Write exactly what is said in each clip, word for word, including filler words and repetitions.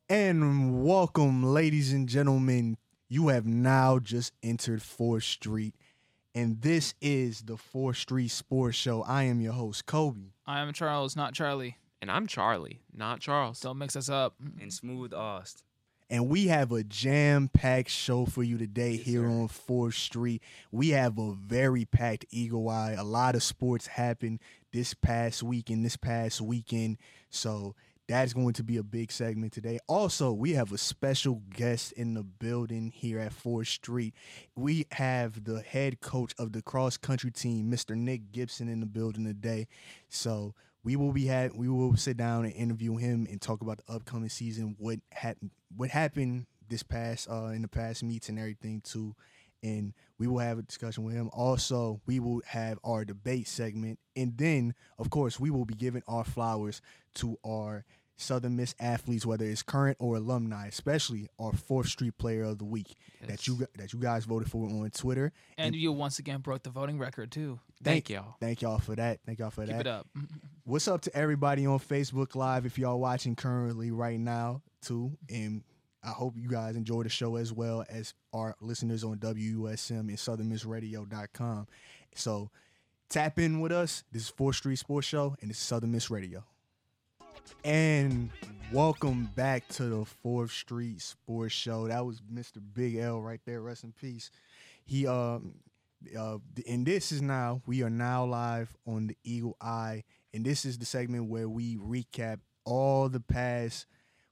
And welcome, ladies and gentlemen. You have now just entered fourth Street, and this is the fourth Street Sports Show. I am your host, Kobe. I am Charles, not Charlie. And I'm Charlie, not Charles. Don't mix us up. And Smooth Ost. And we have a jam-packed show for you today Yes, here sir. on fourth Street. We have a very packed Eagle Eye. A lot of sports happened this past week and this past weekend. So that's going to be a big segment today. Also, we have a special guest in the building here at fourth Street. We have the head coach of the cross-country team, Mister Nick Gibson, in the building today. So we will be had we will sit down and interview him and talk about the upcoming season, what happened what happened this past uh in the past meets and everything too. And we will have a discussion with him. Also, we will have our debate segment. And then, of course, we will be giving our flowers to our Southern Miss athletes, whether it's current or alumni, especially our fourth Street Player of the Week Yes. that you that you guys voted for on Twitter. And, And- you once again broke the voting record, too. Thank y'all. Thank y'all for that. Thank y'all for Keep that. it up. What's up to everybody on Facebook Live if y'all watching currently right now too? And I hope you guys enjoy the show as well as our listeners on W U S M and southern miss radio dot com. So tap in with us. This is fourth Street Sports Show and this is Southern Miss Radio. And welcome back to the fourth Street Sports Show. That was Mister Big L right there. Rest in peace. He um uh and this is now we are now live on the Eagle Eye, and this is the segment where we recap all the past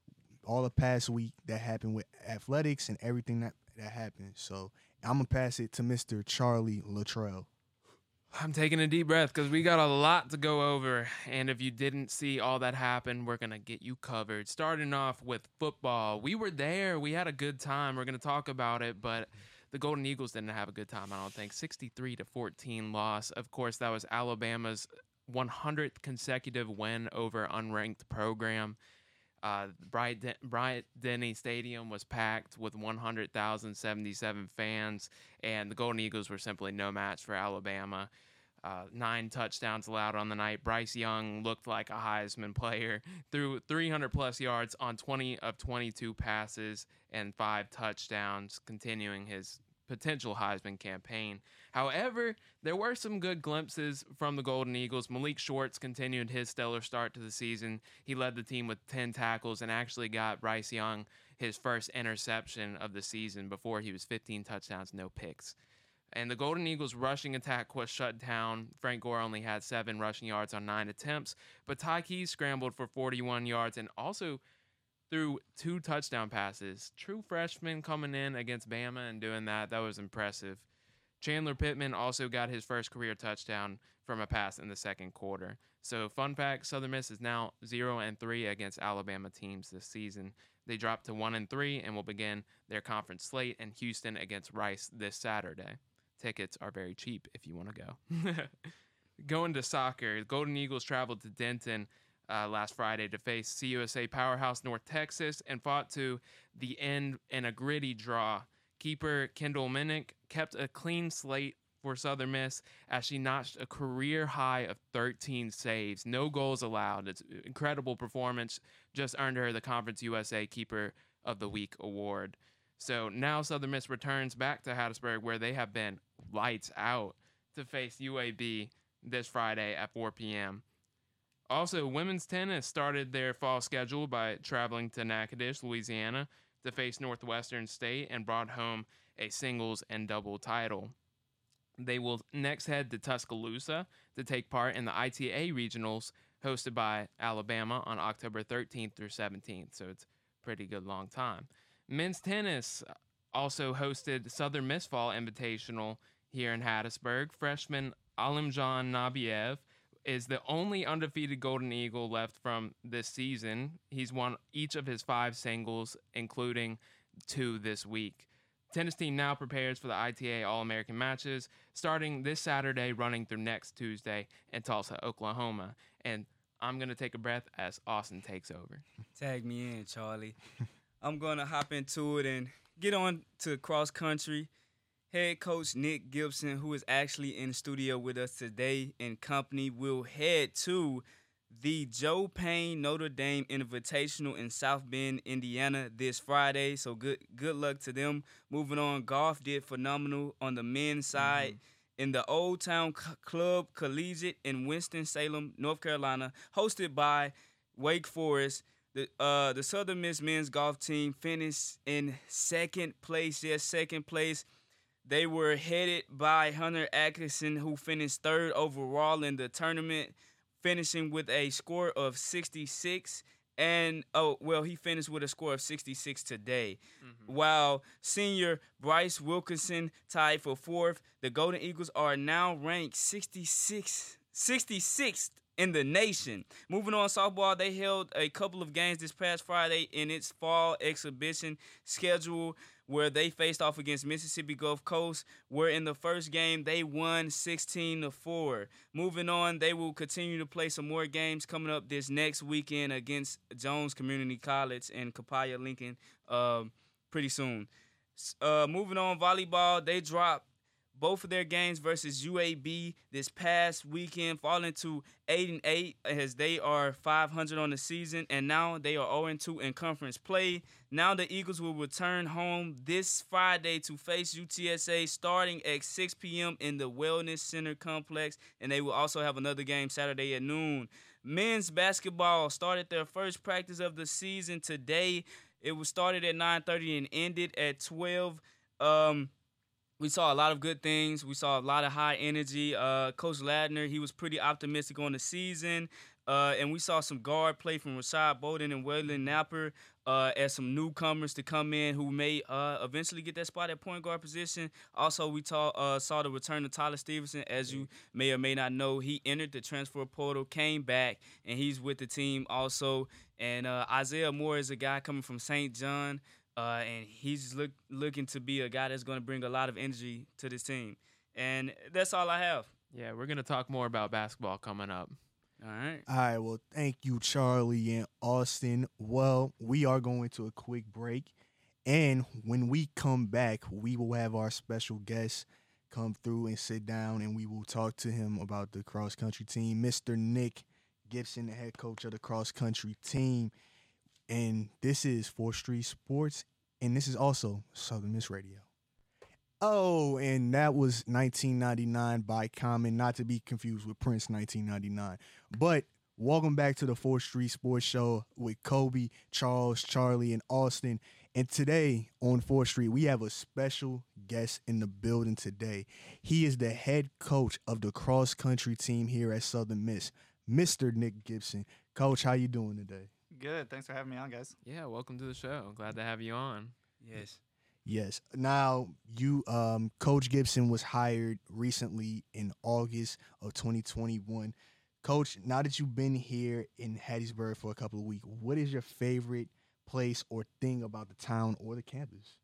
all the past week that happened with athletics and everything that that happened. So I'm gonna pass it to Mister Charlie Luttrell. I'm taking a deep breath because we got a lot to go over. And if you didn't see all that happen, we're going to get you covered. Starting off with football. We were there. We had a good time. We're going to talk about it, but the Golden Eagles didn't have a good time, I don't think. sixty-three to fourteen loss. Of course, that was Alabama's one hundredth consecutive win over unranked program. Uh, Bryant, Den- Bryant Denny Stadium was packed with one hundred thousand seventy-seven fans, and the Golden Eagles were simply no match for Alabama. Uh, nine touchdowns allowed on the night. Bryce Young looked like a Heisman player, threw three hundred plus yards on twenty of twenty-two passes and five touchdowns, continuing his potential Heisman campaign. However, there were some good glimpses from the Golden Eagles. Malik Shorts continued his stellar start to the season. He led the team with ten tackles and actually got Bryce Young his first interception of the season before he was fifteen touchdowns, no picks. And the Golden Eagles' rushing attack was shut down. Frank Gore only had seven rushing yards on nine attempts, but Ty Keys scrambled for forty-one yards and also threw two touchdown passes. True freshman coming in against Bama and doing that, that was impressive. Chandler Pittman also got his first career touchdown from a pass in the second quarter. So, fun fact, Southern Miss is now zero and three against Alabama teams this season. They dropped to one and three and will begin their conference slate in Houston against Rice this Saturday. Tickets are very cheap if you want to go. Going to soccer, the Golden Eagles traveled to Denton uh, last Friday to face C U S A powerhouse North Texas and fought to the end in a gritty draw. Keeper Kendall Minnick kept a clean slate for Southern Miss as she notched a career high of thirteen saves. No goals allowed. It's an incredible performance. Just earned her the Conference U S A Keeper of the Week award. So now Southern Miss returns back to Hattiesburg, where they have been lights out, to face U A B this Friday at four p.m. Also, women's tennis started their fall schedule by traveling to Natchitoches, Louisiana, to face Northwestern State and brought home a singles and double title. They will next head to Tuscaloosa to take part in the I T A regionals hosted by Alabama on October thirteenth through seventeenth, so it's a pretty good long time. Men's tennis also hosted Southern Miss Fall Invitational here in Hattiesburg. Freshman Alimjan Nabiev is the only undefeated Golden Eagle left from this season. He's won each of his five singles, including two this week. Tennis team now prepares for the I T A All-American matches, starting this Saturday, running through next Tuesday in Tulsa, Oklahoma. And I'm going to take a breath as Austin takes over. Tag me in, Charlie. I'm going to hop into it and get on to cross country. Head coach Nick Gibson, who is actually in the studio with us today in company, will head to the Joe Payne Notre Dame Invitational in South Bend, Indiana this Friday. So good good luck to them. Moving on, golf did phenomenal on the men's side. Mm-hmm. In the Old Town C- Club Collegiate in Winston-Salem, North Carolina, hosted by Wake Forest. The uh, the Southern Miss men's golf team finished in second place. Yes, second place. They were headed by Hunter Atkinson, who finished third overall in the tournament, finishing with a score of sixty-six. And, oh, well, he finished with a score of sixty-six today. Mm-hmm. While senior Bryce Wilkinson tied for fourth, the Golden Eagles are now ranked sixty-six, sixty-sixth in the nation. Moving on, softball, they held a couple of games this past Friday in its fall exhibition schedule where they faced off against Mississippi Gulf Coast, where in the first game they won sixteen to four. Moving on, they will continue to play some more games coming up this next weekend against Jones Community College and Copiah Lincoln uh, pretty soon. Uh, moving on, volleyball, they dropped both of their games versus U A B this past weekend, falling to eight and eight as they are five hundred on the season, and now they are oh and two in conference play. Now the Eagles will return home this Friday to face U T S A starting at six p.m. in the Wellness Center complex, and they will also have another game Saturday at noon. Men's basketball started their first practice of the season today. It was started at nine thirty and ended at twelve. Um, We saw a lot of good things. We saw a lot of high energy. Uh, Coach Ladner, he was pretty optimistic on the season. Uh, and we saw some guard play from Rashad Bowden and Waylon Napper uh, as some newcomers to come in who may uh, eventually get that spot at point guard position. Also, we ta- uh, saw the return of Tyler Stevenson. As you may or may not know, he entered the transfer portal, came back, and he's with the team also. And uh, Isaiah Moore is a guy coming from Saint John. Uh, and he's look, looking to be a guy that's going to bring a lot of energy to this team. And that's all I have. Yeah, we're going to talk more about basketball coming up. All right. All right, well, thank you, Charlie and Austin. Well, we are going to a quick break. And when we come back, we will have our special guest come through and sit down, and we will talk to him about the cross-country team, Mister Nick Gibson, the head coach of the cross-country team. And this is fourth Street Sports, and this is also Southern Miss Radio. Oh, and that was nineteen ninety-nine by Common, not to be confused with Prince nineteen ninety-nine. But welcome back to the fourth Street Sports Show with Kobe, Charles, Charlie, and Austin. And today on fourth Street, we have a special guest in the building today. He is the head coach of the cross-country team here at Southern Miss, Mister Nick Gibson. Coach, how you doing today? Good. Thanks for having me on, guys. Yeah, welcome to the show. Glad to have you on. Yes. Yes. Now, you, um, Coach Gibson was hired recently in August of twenty twenty-one. Coach, now that you've been here in Hattiesburg for a couple of weeks, what is your favorite place or thing about the town or the campus?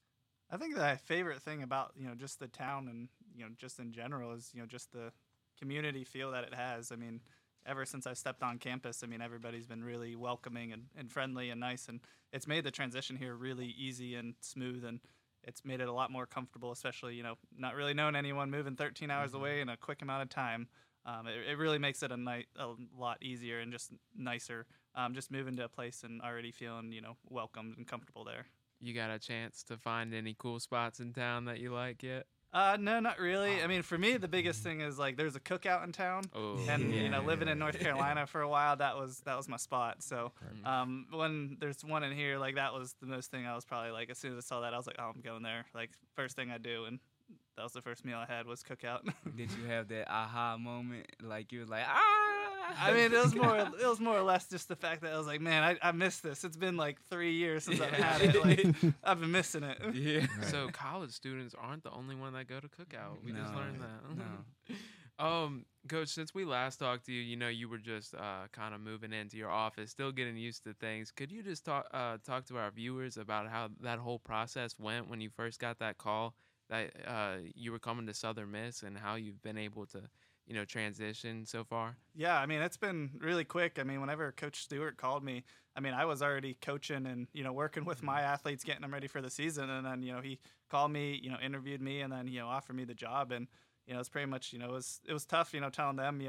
I think the favorite thing about, you know, just the town and, you know, just in general is, you know, just the community feel that it has. I mean, ever since I stepped on campus, I mean, everybody's been really welcoming and, and friendly and nice, and it's made the transition here really easy and smooth, and it's made it a lot more comfortable, especially, you know, not really knowing anyone, moving thirteen hours Mm-hmm. away in a quick amount of time. Um, it, it really makes it a, night, a lot easier and just nicer, um, just moving to a place and already feeling, you know, welcomed and comfortable there. You got a chance to find any cool spots in town that you like yet? Uh, no, not really. I mean, for me, the biggest thing is like there's a cookout in town, Oh, and yeah. you know, living in North Carolina for a while, that was that was my spot. So, um, when there's one in here, like that was the most thing I was probably like, as soon as I saw that, I was like, oh, I'm going there. Like first thing I do, and that was the first meal I had was cookout. Did you have that aha moment? Like you was like, ah. I mean, it was more it was more or less just the fact that I was like, man, I, I missed this. It's been like three years since I've had it. Like I've been missing it. Yeah. So college students aren't the only one that go to cookout. We just No, learned that. no. um, Coach, since we last talked to you, you know, you were just uh, kind of moving into your office, still getting used to things. Could you just talk uh, talk to our viewers about how that whole process went when you first got that call that uh, you were coming to Southern Miss, and how you've been able to, you know, transition so far? Yeah, I mean, it's been really quick. I mean, whenever Coach Stewart called me, I mean, I was already coaching and, you know, working with my athletes, getting them ready for the season. And then, you know, he called me, you know, interviewed me, and then, you know, offered me the job. And, you know, it's pretty much, you know, it was, it was tough, you know, telling them, you know,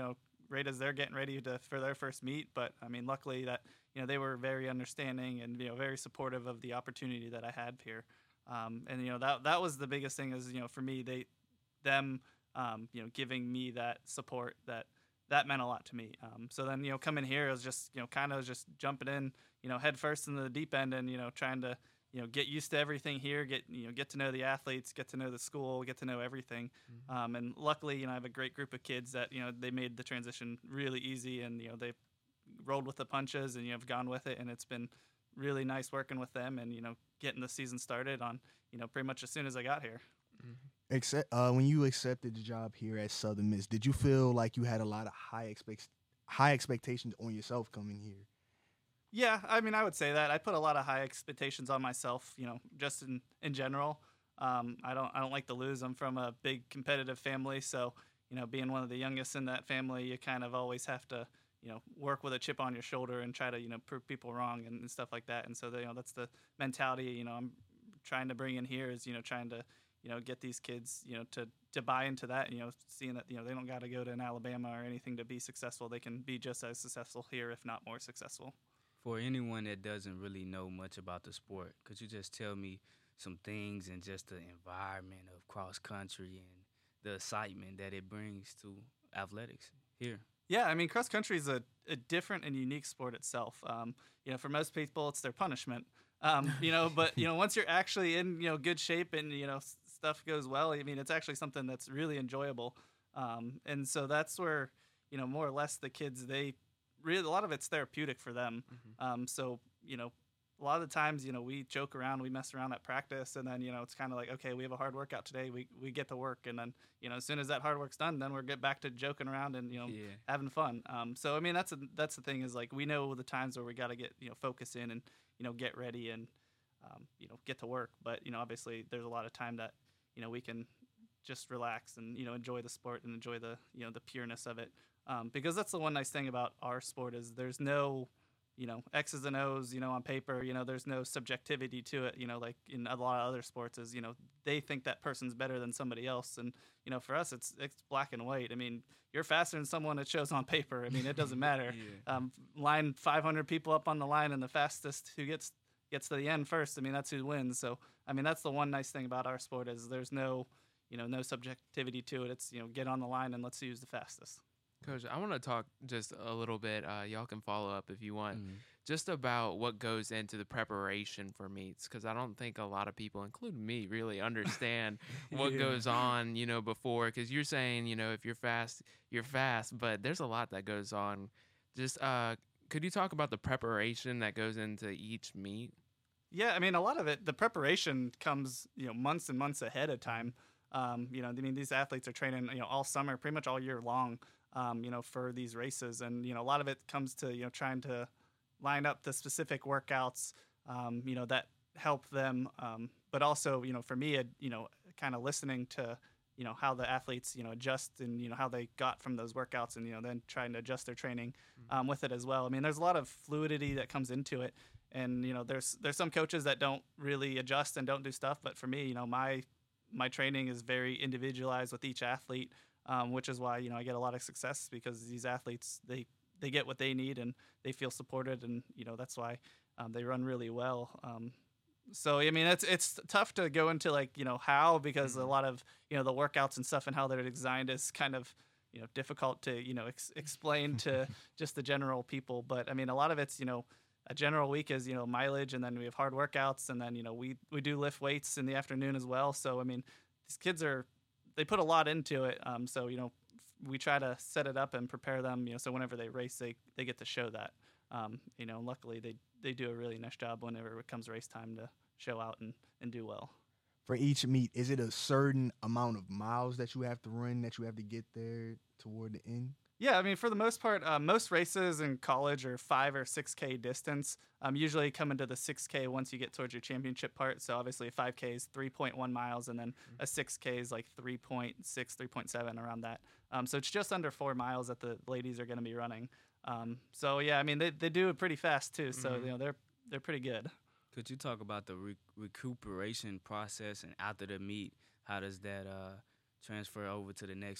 right as they're getting ready to for their first meet. But I mean, luckily that you know they were very understanding and you know very supportive of the opportunity that I had here. Um, and you know that that was the biggest thing is you know for me they them um, you know giving me that support that that meant a lot to me. Um, so then you know coming here it was just you know kind of just jumping in you know head first in the deep end and you know trying to you know get used to everything here, get you know get to know the athletes, get to know the school, get to know everything. Mm-hmm. Um, and luckily you know I have a great group of kids that you know they made the transition really easy and you know they rolled with the punches and you know, have gone with it and it's been really nice working with them and you know getting the season started on you know pretty much as soon as I got here. Mm-hmm. Except uh, when you accepted the job here at Southern Miss, did you feel like you had a lot of high expect high expectations on yourself coming here? Yeah, I mean I would say that I put a lot of high expectations on myself. You know, just in in general. Um, I don't I don't like to lose. I'm from a big competitive family, so you know being one of the youngest in that family, you kind of always have to you know, work with a chip on your shoulder and try to, you know, prove people wrong and, and stuff like that. And so, you know, that's the mentality, you know, I'm trying to bring in here is, you know, trying to, you know, get these kids, you know, to, to buy into that, you know, seeing that, you know, they don't got to go to an Alabama or anything to be successful. They can be just as successful here, if not more successful. For anyone that doesn't really know much about the sport, could you just tell me some things and just the environment of cross country and the excitement that it brings to athletics here? Yeah, I mean, cross country is a, a different and unique sport itself. Um, you know, for most people, it's their punishment. Um, you know, but you know, once you're actually in you know good shape and you know s- stuff goes well, I mean, it's actually something that's really enjoyable. Um, and so that's where you know more or less the kids they really a lot of it's therapeutic for them. Mm-hmm. Um, so you know. A lot of the times, you know, we joke around, we mess around at practice, and then, you know, it's kind of like, okay, we have a hard workout today. We we get to work, and then, you know, as soon as that hard work's done, then we're get back to joking around and, you know, yeah. having fun. Um, so I mean, that's a, that's the thing is like we know the times where we got to get you know focus in and you know get ready and um, you know get to work. But you know, obviously, there's a lot of time that you know we can just relax and you know enjoy the sport and enjoy the you know the pureness of it. Um, because that's the one nice thing about our sport is there's no you know, X's and O's, you know, on paper, you know, there's no subjectivity to it, you know, like in a lot of other sports is, you know, they think that person's better than somebody else. And, you know, for us, it's it's black and white. I mean, you're faster than someone it shows on paper. I mean, it doesn't matter. yeah. um, line five hundred people up on the line and the fastest who gets gets to the end first, I mean, that's who wins. So, I mean, that's the one nice thing about our sport is there's no, you know, no subjectivity to it. It's, you know, get on the line and let's use the fastest. Coach, I want to talk just a little bit. Uh, y'all can follow up if you want. Mm-hmm. Just about what goes into the preparation for meets, because I don't think a lot of people, including me, really understand what yeah. goes on, you know, before. Because you're saying, you know, if you're fast, you're fast, but there's a lot that goes on. Just uh, could you talk about the preparation that goes into each meet? Yeah, I mean, a lot of it, the preparation comes, you know, months and months ahead of time. Um, you know, I mean, these athletes are training, you know, all summer, pretty much all year long. Um, you know, for these races. And, you know, a lot of it comes to, you know, trying to line up the specific workouts, um, you know, that help them. Um, but also, you know, for me, it, you know, kind of listening to, you know, how the athletes, you know, adjust and, you know, how they got from those workouts and, you know, then trying to adjust their training um, with it as well. I mean, there's a lot of fluidity that comes into it. And, you know, there's there's some coaches that don't really adjust and don't do stuff. But for me, you know, my my training is very individualized with each athlete. Um, which is why, you know, I get a lot of success because these athletes, they, they get what they need and they feel supported. And, you know, that's why um, they run really well. Um, so, I mean, it's it's tough to go into, like, you know, how because mm-hmm. a lot of, you know, the workouts and stuff and how they're designed is kind of, you know, difficult to, you know, ex- explain to just the general people. But, I mean, a lot of it's, you know, a general week is, you know, mileage and then we have hard workouts and then, you know, we, we do lift weights in the afternoon as well. So, I mean, these kids are, they put a lot into it. Um, so, you know, we try to set it up and prepare them, you know, so whenever they race, they, they get to show that, um, you know, luckily they, they do a really nice job whenever it comes race time to show out and, and do well. For each meet, is it a certain amount of miles that you have to run, that you have to get there toward the end? Yeah, I mean, for the most part, uh, most races in college are five or six K distance. Um, usually come into the six K once you get towards your championship part. So obviously a five K is three point one miles, and then a six K is like three point six, three point seven around that. Um, so it's just under four miles that the ladies are going to be running. Um, so yeah, I mean, they they do it pretty fast too. So mm-hmm. you know they're they're pretty good. Could you talk about the re- recuperation process and after the meet? How does that uh, transfer over to the next week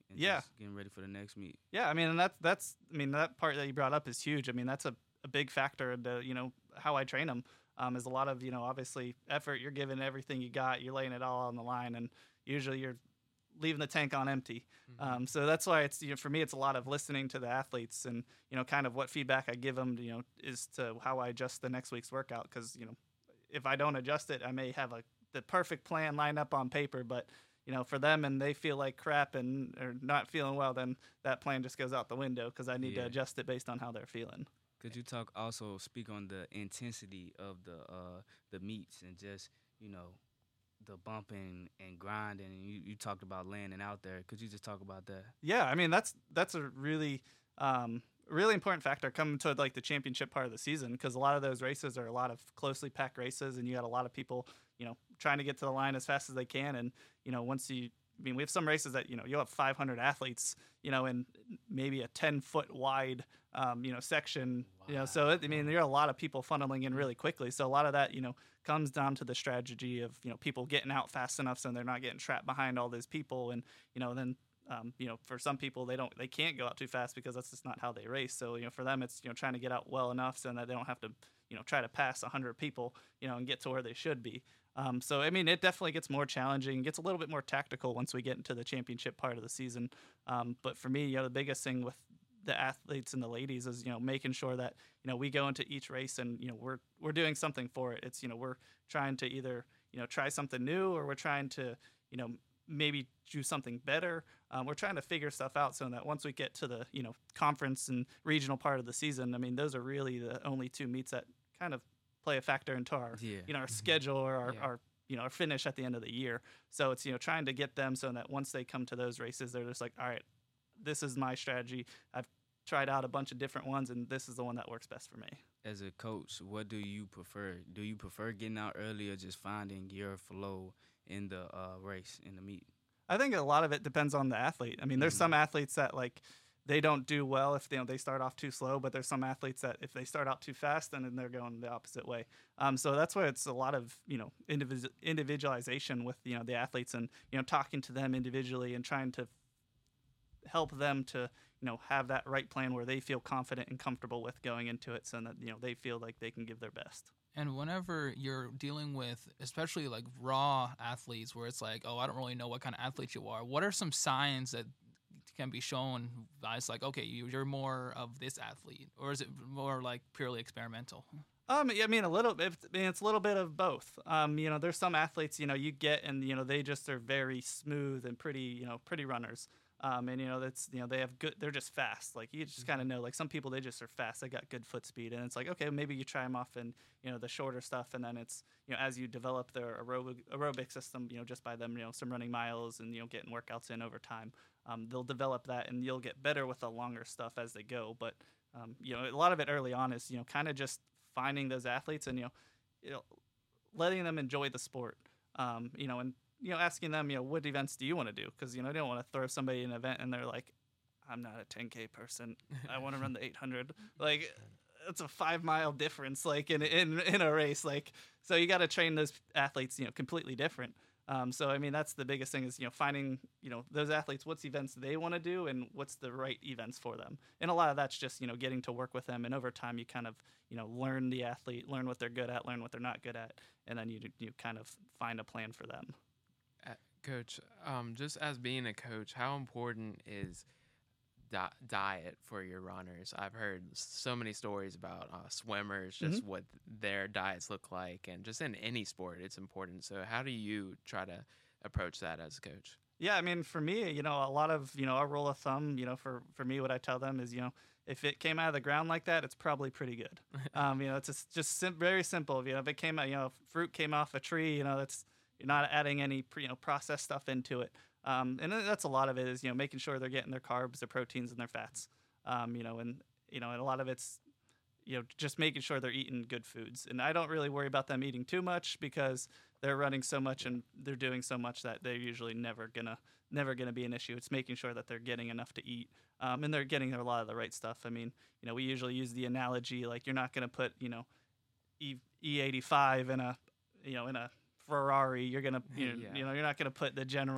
and Yeah. just getting ready for the next meet. Yeah, I mean, and that's that's I mean that part that you brought up is huge. I mean, that's a, a big factor into you know how I train them. Um, is a lot of you know obviously effort. You're giving everything you got. You're laying it all on the line, and usually you're leaving the tank on empty. Mm-hmm. Um, so that's why it's you know for me it's a lot of listening to the athletes and you know kind of what feedback I give them. You know is to how I adjust the next week's workout because you know if I don't adjust it, I may have a the perfect plan lined up on paper, but you know, for them and they feel like crap and are not feeling well, then that plan just goes out the window because I need Yeah. to adjust it based on how they're feeling. Could you talk also speak on the intensity of the uh, the meets and just you know the bumping and grinding? And you, you talked about landing out there. Could you just talk about that? Yeah, I mean that's that's a really um, really important factor coming to like the championship part of the season because a lot of those races are a lot of closely packed races and you got a lot of people you know trying to get to the line as fast as they can and you know once you I mean we have some races that you know you'll have five hundred athletes you know in maybe a ten foot wide um, you know section you know so it, I mean there are a lot of people funneling in really quickly so a lot of that you know comes down to the strategy of you know people getting out fast enough so they're not getting trapped behind all those people and you know then Um, you know, for some people, they don't, they can't go out too fast because that's just not how they race. So, you know, for them, it's you know trying to get out well enough so that they don't have to, you know, try to pass a hundred people, you know, and get to where they should be. Um, so, I mean, it definitely gets more challenging, gets a little bit more tactical once we get into the championship part of the season. Um, but for me, you know, the biggest thing with the athletes and the ladies is you know making sure that you know we go into each race and you know we're we're doing something for it. It's you know we're trying to either you know try something new or we're trying to you know maybe do something better. Um, we're trying to figure stuff out so that once we get to the you know conference and regional part of the season, I mean those are really the only two meets that kind of play a factor into our Yeah. you know our schedule or our, Yeah. our you know our finish at the end of the year. So it's you know trying to get them so that once they come to those races, they're just like, all right, this is my strategy. I've tried out a bunch of different ones, and this is the one that works best for me. As a coach, what do you prefer? Do you prefer getting out early or just finding your flow in the uh, race, in the meet? I think a lot of it depends on the athlete. I mean, there's Mhm. some athletes that like they don't do well if they, you know, they start off too slow, but there's some athletes that if they start out too fast, then they're going the opposite way. Um, so that's why it's a lot of you know individu- individualization with you know the athletes and you know talking to them individually and trying to help them to you know have that right plan where they feel confident and comfortable with going into it, so that you know they feel like they can give their best. And whenever you're dealing with, especially like raw athletes, where it's like, oh, I don't really know what kind of athlete you are. What are some signs that can be shown? It's like, okay, you- you're more of this athlete, or is it more like purely experimental? Um, yeah, I mean, a little bit. I mean, it's a little bit of both. Um, you know, there's some athletes, you know, you get and you know they just are very smooth and pretty, you know, pretty runners. Um, and you know that's you know they have good. They're just fast. Like you just kind of know. Like some people, they just are fast. They got good foot speed, and it's like okay, maybe you try them off in you know the shorter stuff, and then it's you know as you develop their aerobic aerobic system, you know just by them you know some running miles and you know getting workouts in over time, um, they'll develop that, and you'll get better with the longer stuff as they go. But um, you know a lot of it early on is you know kind of just finding those athletes and you know, you know letting them enjoy the sport. Um, you know and you know, asking them, you know, what events do you want to do? Because, you know, they don't want to throw somebody in an event and they're like, I'm not a ten K person. I want to run the eight hundred. Like, it's a five mile difference, like, in in, in a race. Like, so you got to train those athletes, you know, completely different. Um, so, I mean, that's the biggest thing is, you know, finding, you know, those athletes, what's events they want to do and what's the right events for them. And a lot of that's just, you know, getting to work with them. And over time, you kind of, you know, learn the athlete, learn what they're good at, learn what they're not good at. And then you, you kind of find a plan for them. Coach, um, just as being a coach, how important is di- diet for your runners? I've heard so many stories about uh, swimmers, just what their diets look like, and just in any sport, it's important. So, how do you try to approach that as a coach? Yeah, I mean, for me, you know, a lot of, you know, a rule of thumb, you know, for, for me, what I tell them is, you know, if it came out of the ground like that, it's probably pretty good. Um, you know, it's just, just sim- very simple. You know, if it came out, you know, if fruit came off a tree, you know, that's, you're not adding any, pre, you know, processed stuff into it. Um, and that's a lot of it is, you know, making sure they're getting their carbs, their proteins, and their fats. Um, you know, and, you know, and a lot of it's, you know, just making sure they're eating good foods. And I don't really worry about them eating too much because they're running so much and they're doing so much that they're usually never gonna, never gonna be an issue. It's making sure that they're getting enough to eat. Um, and they're getting a lot of the right stuff. I mean, you know, we usually use the analogy, like you're not gonna put, you know, E eighty-five in a, you know, in a Ferrari. You're gonna, you know, Yeah. you know, you're not gonna put the general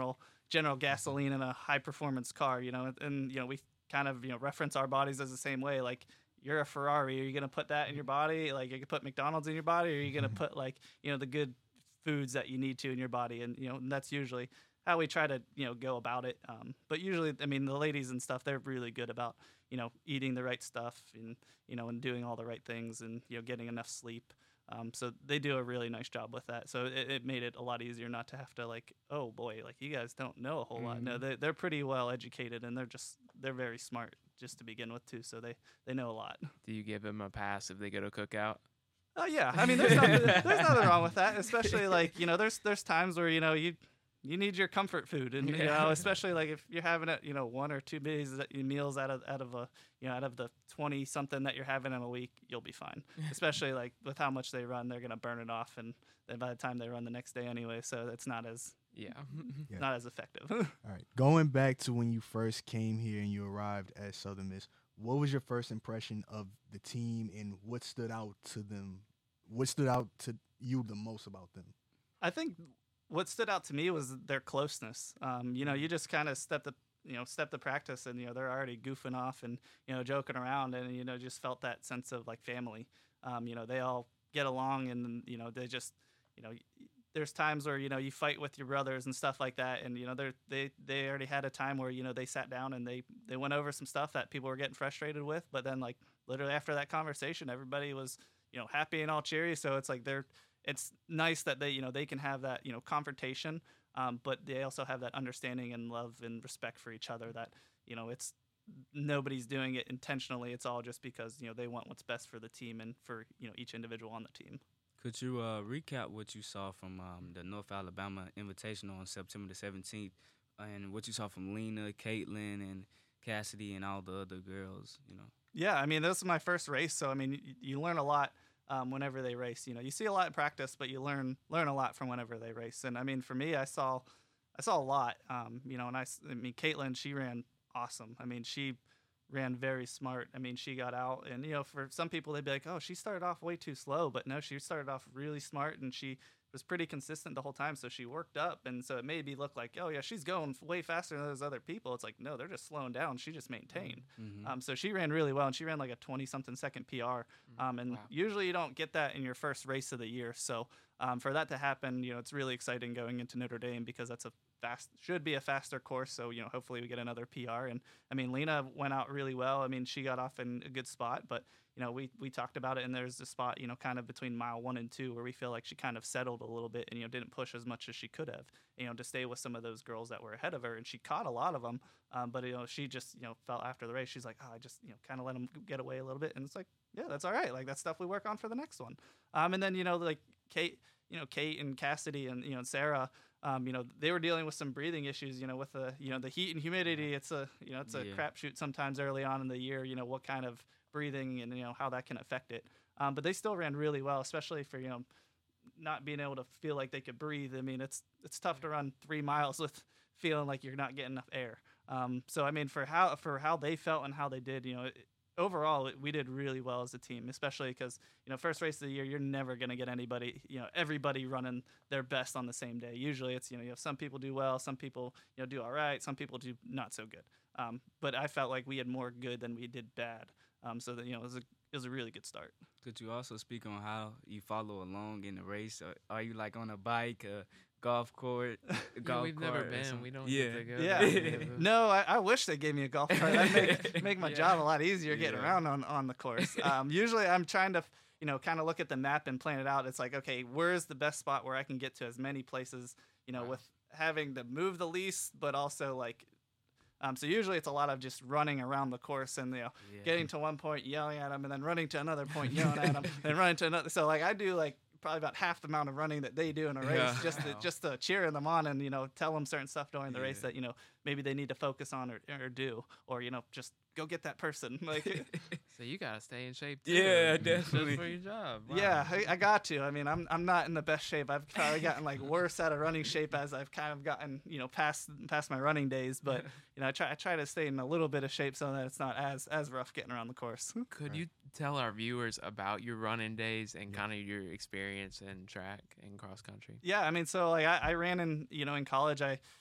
general gasoline in a high performance car, you know, and, and you know we kind of you know reference our bodies as the same way. Like you're a Ferrari, are you gonna put that in your body? Like you can put McDonald's in your body, or are you gonna put like you know the good foods that you need to in your body? And you know and that's usually how we try to you know go about it. Um, but usually, I mean, the ladies and stuff, they're really good about you know eating the right stuff and you know and doing all the right things and you know getting enough sleep. Um, so they do a really nice job with that. So it, it made it a lot easier not to have to like, oh boy, like you guys don't know a whole mm-hmm. lot. No, they they're pretty well educated and they're just they're very smart just to begin with too. So they they know a lot. Do you give them a pass if they go to cookout? Oh yeah, I mean there's nothing, there's nothing wrong with that. Especially like you know there's there's times where you know you. You need your comfort food, and you know, especially like if you're having it, you know, one or two meals meals out of out of a, you know, out of the twenty something that you're having in a week, you'll be fine. Especially like with how much they run, they're gonna burn it off, and then by the time they run the next day anyway, so it's not as yeah, yeah. not as effective. All right, going back to when you first came here and you arrived at Southern Miss, what was your first impression of the team, and what stood out to them? What stood out to you the most about them? I think. What stood out to me was their closeness. Um, you know, you just kind of step the, you know, step the practice, and you know they're already goofing off and you know joking around, and you know just felt that sense of like family. Um, you know, they all get along, and you know they just, you know, there's times where you know you fight with your brothers and stuff like that, and you know they they they already had a time where you know they sat down and they they went over some stuff that people were getting frustrated with, but then like literally after that conversation, everybody was you know happy and all cheery. So it's like they're it's nice that they, you know, they can have that, you know, confrontation, um, but they also have that understanding and love and respect for each other that, you know, it's nobody's doing it intentionally. It's all just because, you know, they want what's best for the team and for, you know, each individual on the team. Could you uh, recap what you saw from um, the North Alabama Invitational on September the seventeenth and what you saw from Lena, Caitlin, and Cassidy and all the other girls, you know? Yeah, I mean, this is my first race, so, I mean, you, you learn a lot. Um, whenever they race, you know, you see a lot in practice, but you learn learn a lot from whenever they race. And I mean, for me, I saw, I saw a lot. Um, you know, and I, I mean, Caitlin, she ran awesome. I mean, she ran very smart. I mean, she got out, and you know, for some people, they'd be like, "Oh, she started off way too slow," but no, she started off really smart, and she was pretty consistent the whole time. So she worked up, and so it made me look like, oh yeah, she's going way faster than those other people. It's like, no, they're just slowing down. She just maintained. Mm-hmm. Um, so she ran really well, and she ran like a twenty something second P R. Um, and wow. Usually you don't get that in your first race of the year. So um, for that to happen, you know, it's really exciting going into Notre Dame because that's a fast, should be a faster course. So, you know, hopefully we get another P R. And I mean, Lena went out really well. I mean, she got off in a good spot, but you know, we, we talked about it, and there's a spot, you know, kind of between mile one and two where we feel like she kind of settled a little bit and, you know, didn't push as much as she could have, you know, to stay with some of those girls that were ahead of her. And she caught a lot of them. Um, but, you know, she just, you know, felt after the race, she's like, oh, I just, you know, kind of let them get away a little bit. And it's like, yeah, that's all right. Like, that's stuff we work on for the next one. Um, and then, you know, like Kate, you know, Kate and Cassidy and, you know, and Sarah, um, you know, they were dealing with some breathing issues, you know, with the, you know, the heat and humidity. It's a, you know, it's a yeah. crapshoot sometimes early on in the year, you know, what kind of breathing and, you know, how that can affect it. Um, but they still ran really well, especially for, you know, not being able to feel like they could breathe. I mean, it's, it's tough to run three miles with feeling like you're not getting enough air. Um, so, I mean, for how, for how they felt and how they did, you know, it, overall, we did really well as a team, especially because, you know, first race of the year, you're never going to get anybody, you know, everybody running their best on the same day. Usually it's, you know, you have some people do well, some people, you know, do all right, some people do not so good. Um, but I felt like we had more good than we did bad. Um, so that, you know, it was a, it was a really good start. Could you also speak on how you follow along in the race? Or are you like on a bike, a golf court, a golf yeah, we've cart never been. We don't yeah. get to go. Yeah. no, I, I wish they gave me a golf cart. That'd make, make my yeah. job a lot easier getting yeah. around on, on the course. Um, usually I'm trying to, you know, kind of look at the map and plan it out. It's like, okay, where's the best spot where I can get to as many places, you know, wow. with having to move the least, but also like, Um, so usually it's a lot of just running around the course and, you know, yeah. getting to one point, yelling at them, and then running to another point, yelling at them, and running to another. So, like, I do, like, probably about half the amount of running that they do in a race Yeah. just to, just to cheer them on and, you know, tell them certain stuff during the Yeah. race that, you know, maybe they need to focus on or, or do, or, you know, just go get that person. Like, So you gotta stay in shape too. Yeah, just definitely. for your job. Wow. yeah, I, I got to. I mean, I'm I'm not in the best shape. I've probably gotten like worse out of running shape as I've kind of gotten, you know, past past my running days. But you know, I try I try to stay in a little bit of shape so that it's not as as rough getting around the course. Could you tell our viewers about your running days and kind of your experience in track and cross country? Yeah, I mean, so like I, I ran in, you know, in college. I,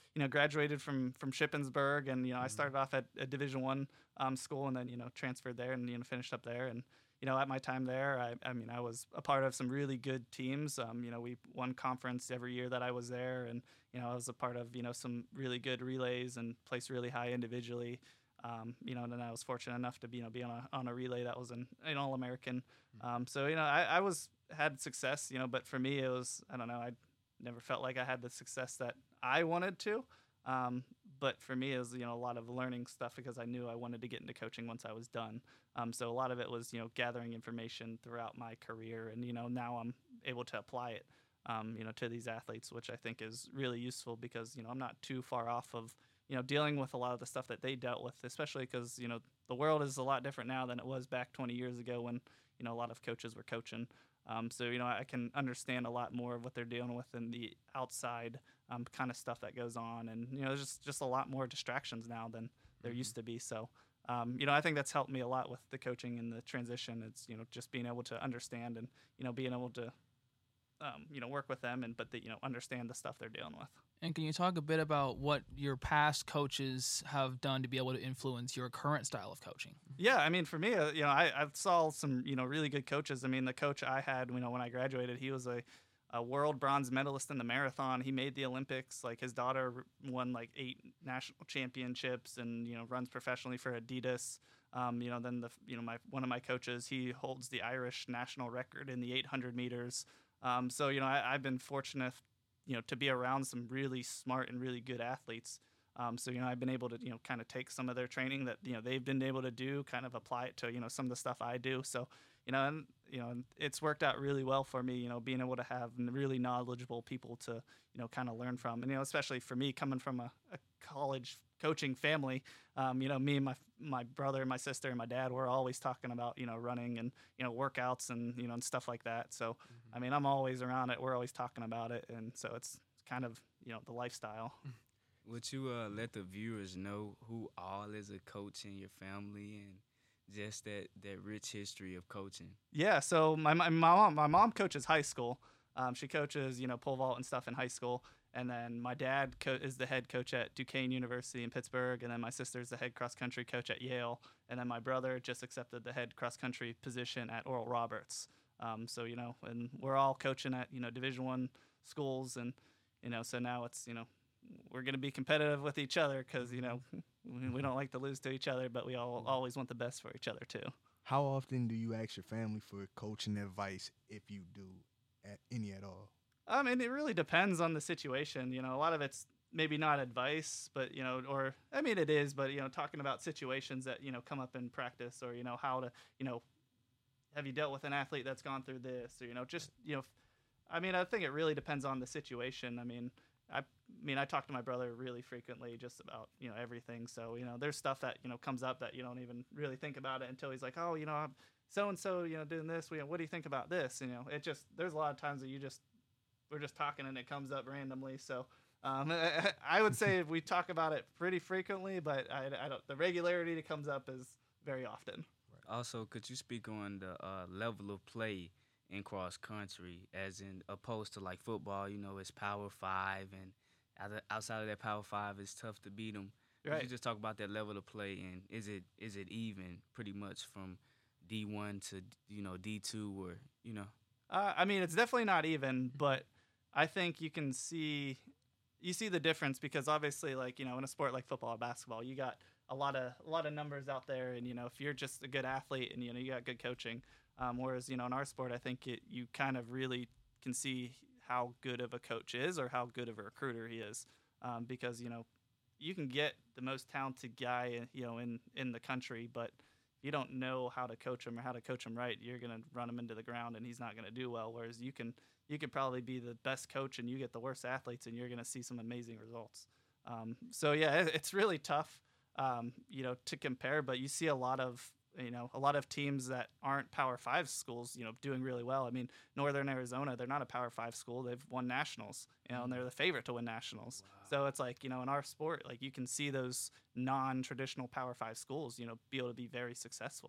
you know, graduated from from Shippensburg, and you know, I started off at a Division One um, school, and then you know, transferred there, and you know, finished up there, and you know, at my time there, I, I mean, I was a part of some really good teams. Um, you know, we won conference every year that I was there, and you know, I was a part of you know some really good relays and placed really high individually. Um, you know, and then I was fortunate enough to be, you know, be on a on a relay that was an, an All American. Um, so you know, I, I was had success. You know, but for me, it was I don't know. I never felt like I had the success that I wanted to. Um, but for me, it was you know a lot of learning stuff because I knew I wanted to get into coaching once I was done. Um, so a lot of it was you know gathering information throughout my career, and you know now I'm able to apply it. Um, you know, to these athletes, which I think is really useful because you know I'm not too far off of you know, dealing with a lot of the stuff that they dealt with, especially because, you know, the world is a lot different now than it was back twenty years ago when, you know, a lot of coaches were coaching. Um, so, you know, I can understand a lot more of what they're dealing with in the outside um, kind of stuff that goes on. And, you know, there's just, just a lot more distractions now than there used to be. So, um, you know, I think that's helped me a lot with the coaching and the transition. It's, you know, just being able to understand and, you know, being able to, um, you know, work with them and, but, the, you know, understand the stuff they're dealing with. And can you talk a bit about what your past coaches have done to be able to influence your current style of coaching? Yeah, I mean, for me, uh, you know, I, I saw some, you know, really good coaches. I mean, the coach I had, you know, when I graduated, he was a, a world bronze medalist in the marathon. He made the Olympics. Like his daughter won like eight national championships and, you know, runs professionally for Adidas. Um, you know, then the, you know, my one of my coaches, he holds the Irish national record in the eight hundred meters. Um, so, you know, I, I've been fortunate you know, to be around some really smart and really good athletes. Um, so, you know, I've been able to, you know, kind of take some of their training that, you know, they've been able to do, kind of apply it to, you know, some of the stuff I do. So, you know, and, you know, it's worked out really well for me, you know, being able to have really knowledgeable people to, you know, kind of learn from. And, you know, especially for me coming from a, a college coaching family, um, you know, me and my my brother and my sister and my dad, we're always talking about, you know, running and, you know, workouts and, you know, and stuff like that. So, mm-hmm. I mean, I'm always around it. We're always talking about it. And so it's kind of, you know, the lifestyle. Would you uh, let the viewers know who all is a coach in your family and just that, that rich history of coaching? Yeah. So my, my mom, my mom coaches high school. Um, she coaches, you know, pole vault and stuff in high school. And then my dad co- is the head coach at Duquesne University in Pittsburgh. And then my sister's the head cross-country coach at Yale. And then my brother just accepted the head cross-country position at Oral Roberts. Um, so, you know, and we're all coaching at, you know, Division One schools. And, you know, so now it's, you know, we're going to be competitive with each other because, you know, we don't like to lose to each other, but we all always want the best for each other too. How often do you ask your family for coaching advice, if you do at any at all? I mean, it really depends on the situation. You know, a lot of it's maybe not advice, but, you know, or, I mean, it is, but, you know, talking about situations that, you know, come up in practice or, you know, how to, you know, have you dealt with an athlete that's gone through this or, you know, just, you know, I mean, I think it really depends on the situation. I mean, I, I mean, I talk to my brother really frequently just about, you know, everything. So, you know, there's stuff that, you know, comes up that you don't even really think about it until he's like, oh, you know, I'm so-and-so, you know, doing this. What do you think about this? You know, it just, there's a lot of times that you just, we're just talking and it comes up randomly. So um, I, I would say we talk about it pretty frequently, but I, I don't, the regularity that comes up is very often. Also, could you speak on the uh, level of play in cross country, as in opposed to like football? You know, it's Power Five, and outside of that Power Five, it's tough to beat them. Right. Could you just talk about that level of play, and is it is it even pretty much from D one to, you know, D two, or, you know? Uh, I mean, it's definitely not even, but I think you can see you see the difference because obviously, like, you know, in a sport like football or basketball, you got a lot of a lot of numbers out there, and, you know, if you're just a good athlete and, you know, you got good coaching, um, whereas, you know, in our sport, I think it, you kind of really can see how good of a coach is or how good of a recruiter he is, um, because, you know, you can get the most talented guy, you know, in in the country, but you don't know how to coach him or how to coach him right, you're going to run him into the ground and he's not going to do well. Whereas you can you could probably be the best coach and you get the worst athletes and you're going to see some amazing results. Um, so, yeah, it, it's really tough, um, you know, to compare. But you see a lot of, you know, a lot of teams that aren't Power Five schools, you know, doing really well. I mean, Northern Arizona, they're not a Power Five school. They've won nationals, you know, and they're the favorite to win nationals. Wow. So it's like, you know, in our sport, like you can see those non-traditional Power Five schools, you know, be able to be very successful.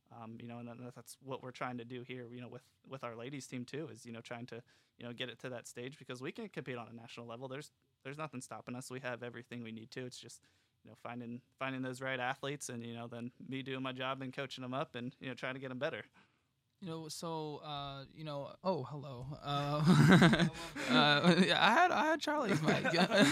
Um, you know, and that- that's what we're trying to do here. You know, with with our ladies team too, is you know trying to you know get it to that stage because we can compete on a national level. There's there's nothing stopping us. We have everything we need to. It's just you know finding finding those right athletes and you know then me doing my job and coaching them up and you know trying to get them better. You know, so uh, you know, oh, hello. Uh, uh, yeah, I had I had Charlie's mic,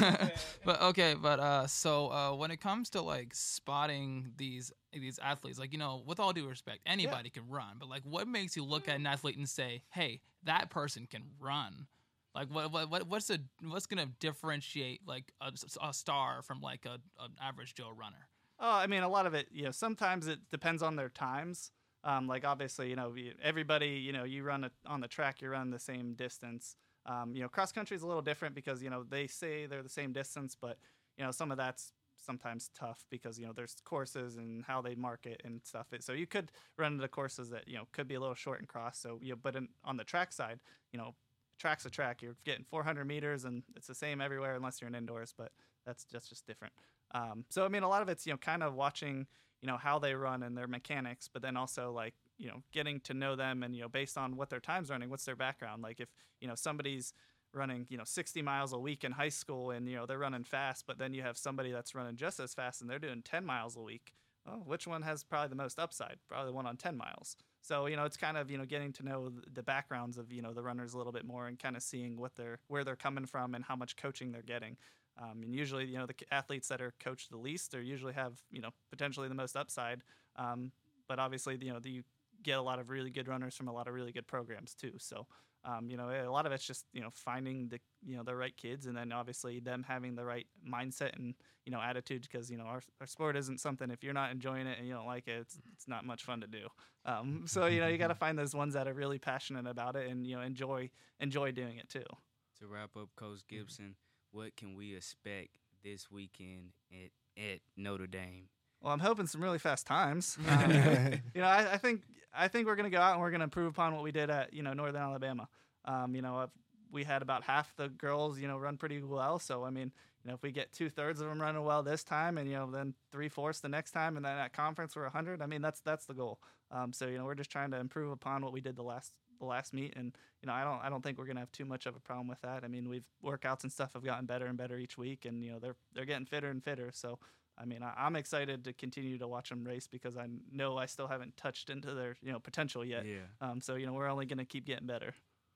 but okay, but uh, so uh, when it comes to like spotting these these athletes, like you know, with all due respect, anybody can run, but like, what makes you look at an athlete and say, hey, that person can run? Like, what what what what's the what's gonna differentiate like a, a star from like a an average Joe runner? Oh, I mean, a lot of it, you know, sometimes it depends on their times. Um, like obviously, you know, we- everybody, you know, you run a, on the track, you run the same distance. Um, you know, cross country is a little different because you know they say they're the same distance, but you know some of that's sometimes tough because you know there's courses and how they mark it and stuff. So you could run into courses that you know could be a little short and cross. So you know, but in, on the track side, you know, track's a track. You're getting four hundred meters and it's the same everywhere unless you're in indoors, but that's that's just different. Um, so I mean, a lot of it's you know kind of watching. You know how they run and their mechanics, but then also like you know getting to know them and you know based on what their time's running, what's their background. Like if you know somebody's running you know sixty miles a week in high school and you know they're running fast, but then you have somebody that's running just as fast and they're doing ten miles a week. Well, which one has probably the most upside? Probably the one on ten miles. So you know it's kind of you know getting to know the backgrounds of you know the runners a little bit more and kind of seeing what they're where they're coming from and how much coaching they're getting. Um, and usually, you know, the athletes that are coached the least, they usually have, you know, potentially the most upside. Um, but obviously, you know, the, you get a lot of really good runners from a lot of really good programs too. So, um, you know, a lot of it's just, you know, finding the, you know, the right kids and then obviously them having the right mindset and, you know, attitude because, you know, our, our sport isn't something, if you're not enjoying it and you don't like it, it's, it's not much fun to do. Um, so, you know, you got to find those ones that are really passionate about it and, you know, enjoy, enjoy doing it too. To wrap up, Coach Gibson, what can we expect this weekend at, at Notre Dame? Well, I'm hoping some really fast times. Um, you know, I, I think I think we're going to go out and we're going to improve upon what we did at you know Northern Alabama. Um, you know, I've, we had about half the girls you know run pretty well. So I mean, you know, if we get two thirds of them running well this time, and you know then three fourths the next time, and then at conference we're one hundred. I mean, that's that's the goal. Um, so you know, we're just trying to improve upon what we did the last the last meet, and you know, I don't I don't think we're gonna have too much of a problem with that. I mean, we've workouts and stuff have gotten better and better each week, and you know they're they're getting fitter and fitter. So I mean, I, I'm excited to continue to watch them race because I know I still haven't touched into their you know potential yet. Yeah. Um. So you know, we're only gonna keep getting better.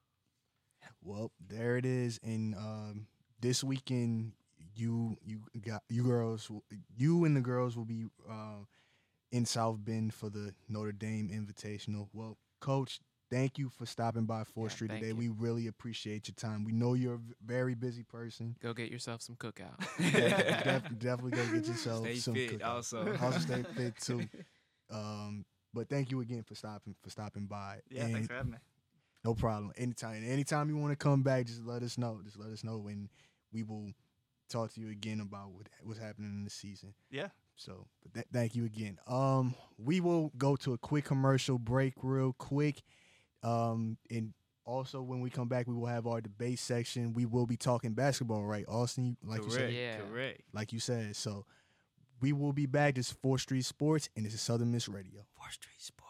Well, there it is. And um, this weekend, you you got you girls, will- you and the girls will be uh, in South Bend for the Notre Dame Invitational. Well, Coach, thank you for stopping by Fourth Yeah, Street thank today. you. We really appreciate your time. We know you're a v- very busy person. Go get yourself some cookout. Def- definitely go get yourself Stay some fit cookout. also. Also stay fit too. Um, but thank you again for stopping for stopping by. Yeah. And Thanks for having me. no problem. Anytime, anytime you want to come back, just let us know. Just let us know, and we will talk to you again about what, what's happening in the season. Yeah. So, but th- thank you again. Um, we will go to a quick commercial break, real quick. Um, and also when we come back, we will have our debate section. We will be talking basketball, right, Austin? You- Like you said, Correct. Yeah. Correct. like you said. So, we will be back. This is Fourth Street Sports, and this is Southern Miss Radio. Fourth Street Sports.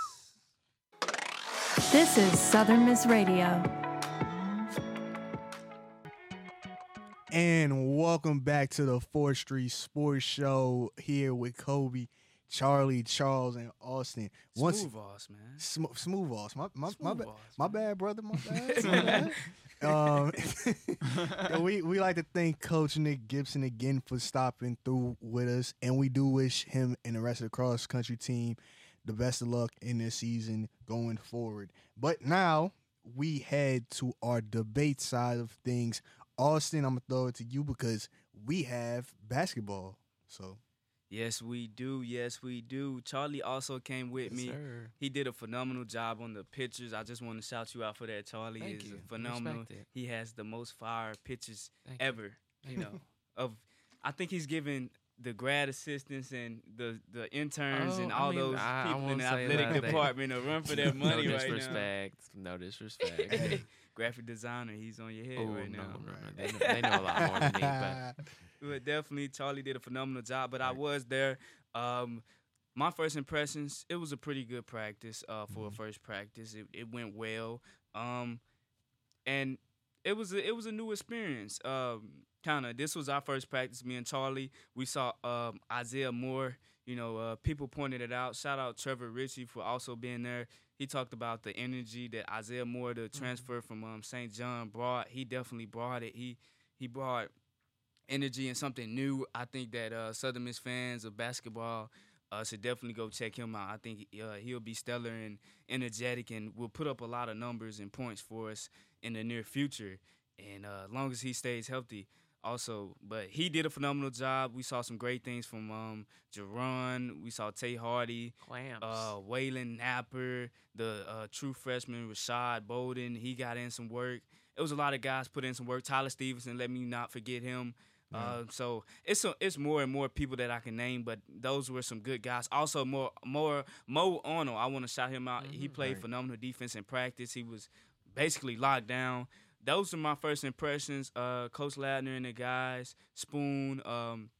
This is Southern Miss Radio. And welcome back to the Fourth Street Sports Show here with Kobe, Charlie, Charles, and Austin. Once Smooth Boss, man. Sm- smooth Boss, my my my, Smooth ba- Boss, my man. bad, brother, my bad. My bad. Um, yeah, we we like to thank Coach Nick Gibson again for stopping through with us, and we do wish him and the rest of the cross country team the best of luck in this season going forward. But now we head to our debate side of things. Austin, I'm gonna throw it to you because we have basketball. So Yes, we do. Yes, we do. Charlie also came with me. Sir. He did a phenomenal job on the pictures. I just want to shout you out for that. Charlie Thank is you. phenomenal. Respect it. He has the most fire pictures Thank you. ever. You know, of I think he's given the grad assistants and the the interns Oh, and I all mean, those I- I people in won't the say athletic that. They- department a run for their money no right now. disrespect. No disrespect. Graphic designer, he's on your head oh, right no, now. no, no. They, know- they know a lot more than me, but But definitely, Charlie did a phenomenal job. But I was there. Um, my first impressions, it was a pretty good practice uh, for Mhm. a first practice. It, it went well, um, and it was a, it was a new experience. Um, kind of, this was our first practice. Me and Charlie, we saw um, Isaiah Moore. You know, uh, people pointed it out. Shout out Trevor Ritchie for also being there. He talked about the energy that Isaiah Moore, the transfer from um, Saint John, brought. He definitely brought it. He he brought energy and something new. I think that uh, Southern Miss fans of basketball uh, should definitely go check him out. I think uh, he'll be stellar and energetic and will put up a lot of numbers and points for us in the near future. And uh, as long as he stays healthy, also. But he did a phenomenal job. We saw some great things from um, Jerron. We saw Tay Hardy, Clamps. uh, Waylon Napper, the uh, true freshman Rashad Bolden. He got in some work. It was a lot of guys put in some work. Tyler Stevenson, let me not forget him. Uh, so it's a, it's more and more people that I can name, but those were some good guys. Also, more more Mo Arnold, I want to shout him out. He played Right. phenomenal defense in practice. He was basically locked down. Those are my first impressions. Uh, Coach Ladner and the guys, Spoon, um,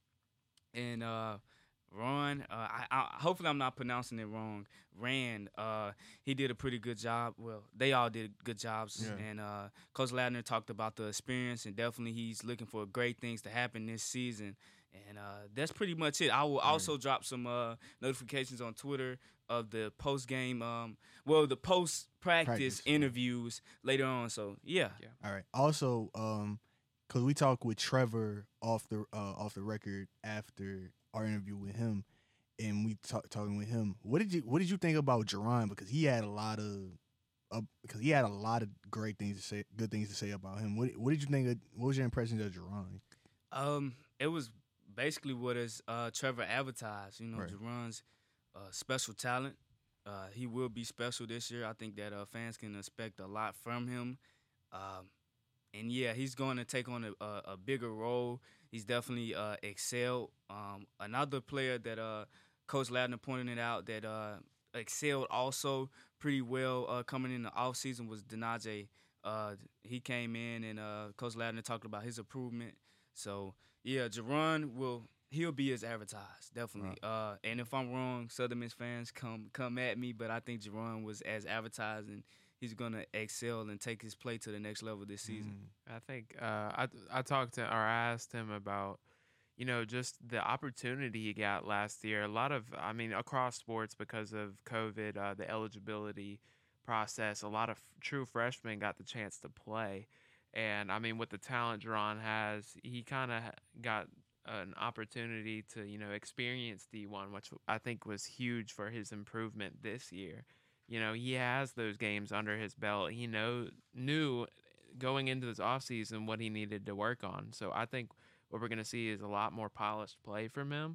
and uh, Ron. Uh, I, I, hopefully, I'm not pronouncing it wrong. Rand. Uh, he did a pretty good job. Well, they all did good jobs. Yeah. And uh, Coach Ladner talked about the experience, and definitely he's looking for great things to happen this season. And uh, that's pretty much it. I will also drop some uh, notifications on Twitter of the post game, um, well, the post practice Practice, yeah. interviews later on. So yeah, All right. Also, um, cause we talked with Trevor off the uh, off the record after our interview with him, and we talk, talking with him. What did you What did you think about Jerron? Because he had a lot of, uh, because he had a lot of great things to say, good things to say about him. What What did you think? Of, what was your impression of Jerron? um, it was basically what is uh, Trevor advertised. You know, Right. Jerron's uh, special talent. Uh, he will be special this year. I think that uh, fans can expect a lot from him. Um, and yeah, he's going to take on a, a, a bigger role. He's definitely uh, excelled. Um, another player that uh, Coach Ladner pointed it out that uh, excelled also pretty well uh, coming in the offseason was Denaje. Uh, he came in and uh, Coach Ladner talked about his improvement. So yeah, Jerron will he'll be as advertised definitely. Uh, and if I'm wrong, Southern Miss fans come come at me, but I think Jerron was as advertised and he's gonna excel and take his play to the next level this season. I think uh, I I talked to or I asked him about, you know, just the opportunity he got last year. A lot of, I mean, across sports because of COVID, uh, the eligibility process, a lot of f- true freshmen got the chance to play. And I mean, with the talent Jerron has, he kind of got an opportunity to, you know, experience D one, which I think was huge for his improvement this year. You know, he has those games under his belt. He know knew going into this offseason what he needed to work on. So I think what we're going to see is a lot more polished play from him.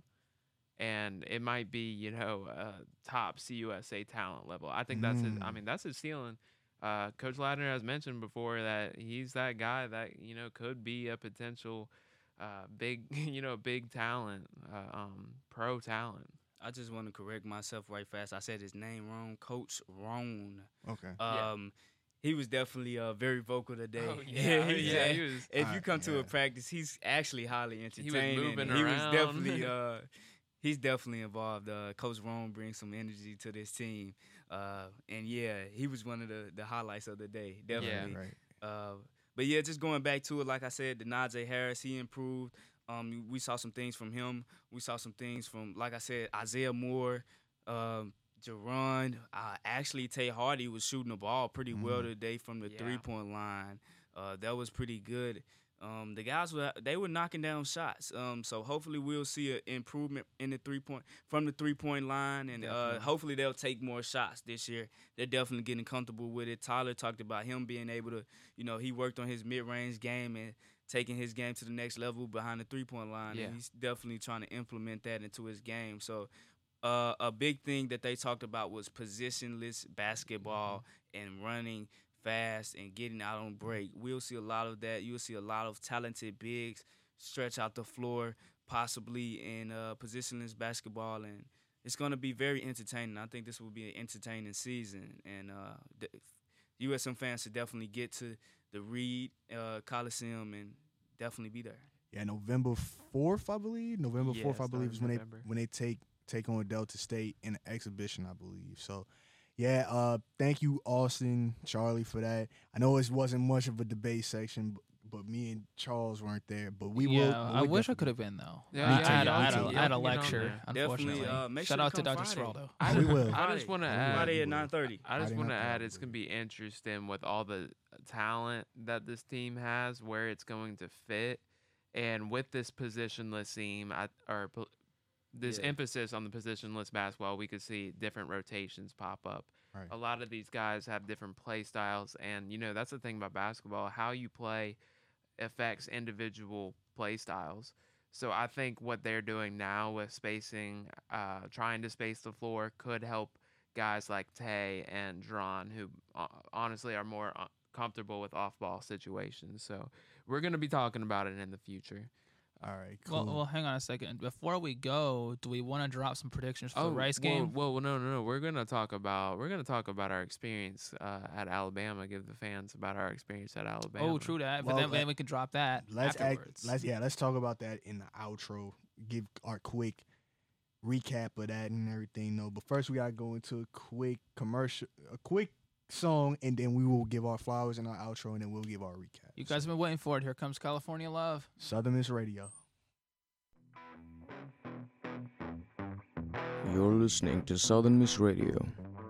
And it might be, you know, uh, top C U S A talent level. I think that's his, I Mm. mean, that's his ceiling. Uh, Coach Ladner has mentioned before that he's that guy that, you know, could be a potential uh, big, you know, big talent, uh, um, pro talent. I just want to correct myself right fast. I said his name wrong, Coach Roan. Okay. Yeah. Um, he was definitely uh, very vocal today. Oh, yeah, He yeah, said- he was- if you Uh, come to yeah. a practice, he's actually highly was entertaining. moving he around. was definitely uh, he's definitely involved. Uh, Coach Roan brings some energy to this team, uh, and yeah, he was one of the, the highlights of the day. Definitely. Right. Uh, but yeah, just going back to it, like I said, the Najee Harris, he improved. Um, we saw some things from him. We saw some things from, like I said, Isaiah Moore, um, Jerron. Uh, actually, Tay Hardy was shooting the ball pretty well Mhm. today from the Yeah. three-point line. Uh, that was pretty good. Um, the guys were they were knocking down shots. Um, so hopefully we'll see an improvement in the three point from the three point line, and uh, Definitely. hopefully they'll take more shots this year. They're definitely getting comfortable with it. Tyler talked about him being able to, you know, he worked on his mid range game and taking his game to the next level behind the three point line. Yeah. And he's definitely trying to implement that into his game. So uh, a big thing that they talked about was positionless basketball and running fast and getting out on break. We'll see a lot of that. You'll see a lot of talented bigs stretch out the floor, possibly in uh, positionless basketball, and it's going to be very entertaining. I think this will be an entertaining season, and uh, the U S M fans should definitely get to the Reed uh, Coliseum and definitely be there. Yeah, November fourth, I believe. November Yeah, fourth, I believe, starting is when they November. when they take take on Delta State in an exhibition, I believe. So, yeah, uh, thank you, Austin, Charlie, for that. I know it wasn't much of a debate section, but, but me and Charles weren't there. But we yeah, will. I we wish I definitely- could have been though. Yeah, I, me too, had, yeah, I me had, too. a, I had a Yeah, get on lecture, there. unfortunately. Definitely, uh, make Shout sure out to to come Doctor Friday. Sraldo. Oh, we will. I just want to Friday. add. Friday at will. nine thirty. I just Friday want to night add Friday, it's going to we be interesting with all the talent that this team has, where it's going to fit. And with this positionless team, I, or po- this Yeah. emphasis on the positionless basketball, we could see different rotations pop up. Right. A lot of these guys have different play styles. And, you know, that's the thing about basketball. How you play affects individual play styles. So I think what they're doing now with spacing, uh, trying to space the floor, could help guys like Tay and Dron, who uh, honestly are more uh, comfortable with off-ball situations. So we're going to be talking about it in the future. All right, cool. Well, well, hang on a second. Before we go, do we want to drop some predictions for the Rice well, game? Well, no, no, no. We're gonna talk about we're gonna talk about our experience uh, at Alabama. Give the fans about our experience at Alabama. Oh, true that. Well, but then, let- then we can drop that let's act, afterwards. let's yeah, let's talk about that in the outro. Give our quick recap of that and everything. No, but first we gotta go into a quick commercial, a quick song, and then we will give our flowers in our outro, and then we'll give our recap. you guys have been waiting for it. Here comes California Love. Southern Miss Radio. You're listening to Southern Miss Radio.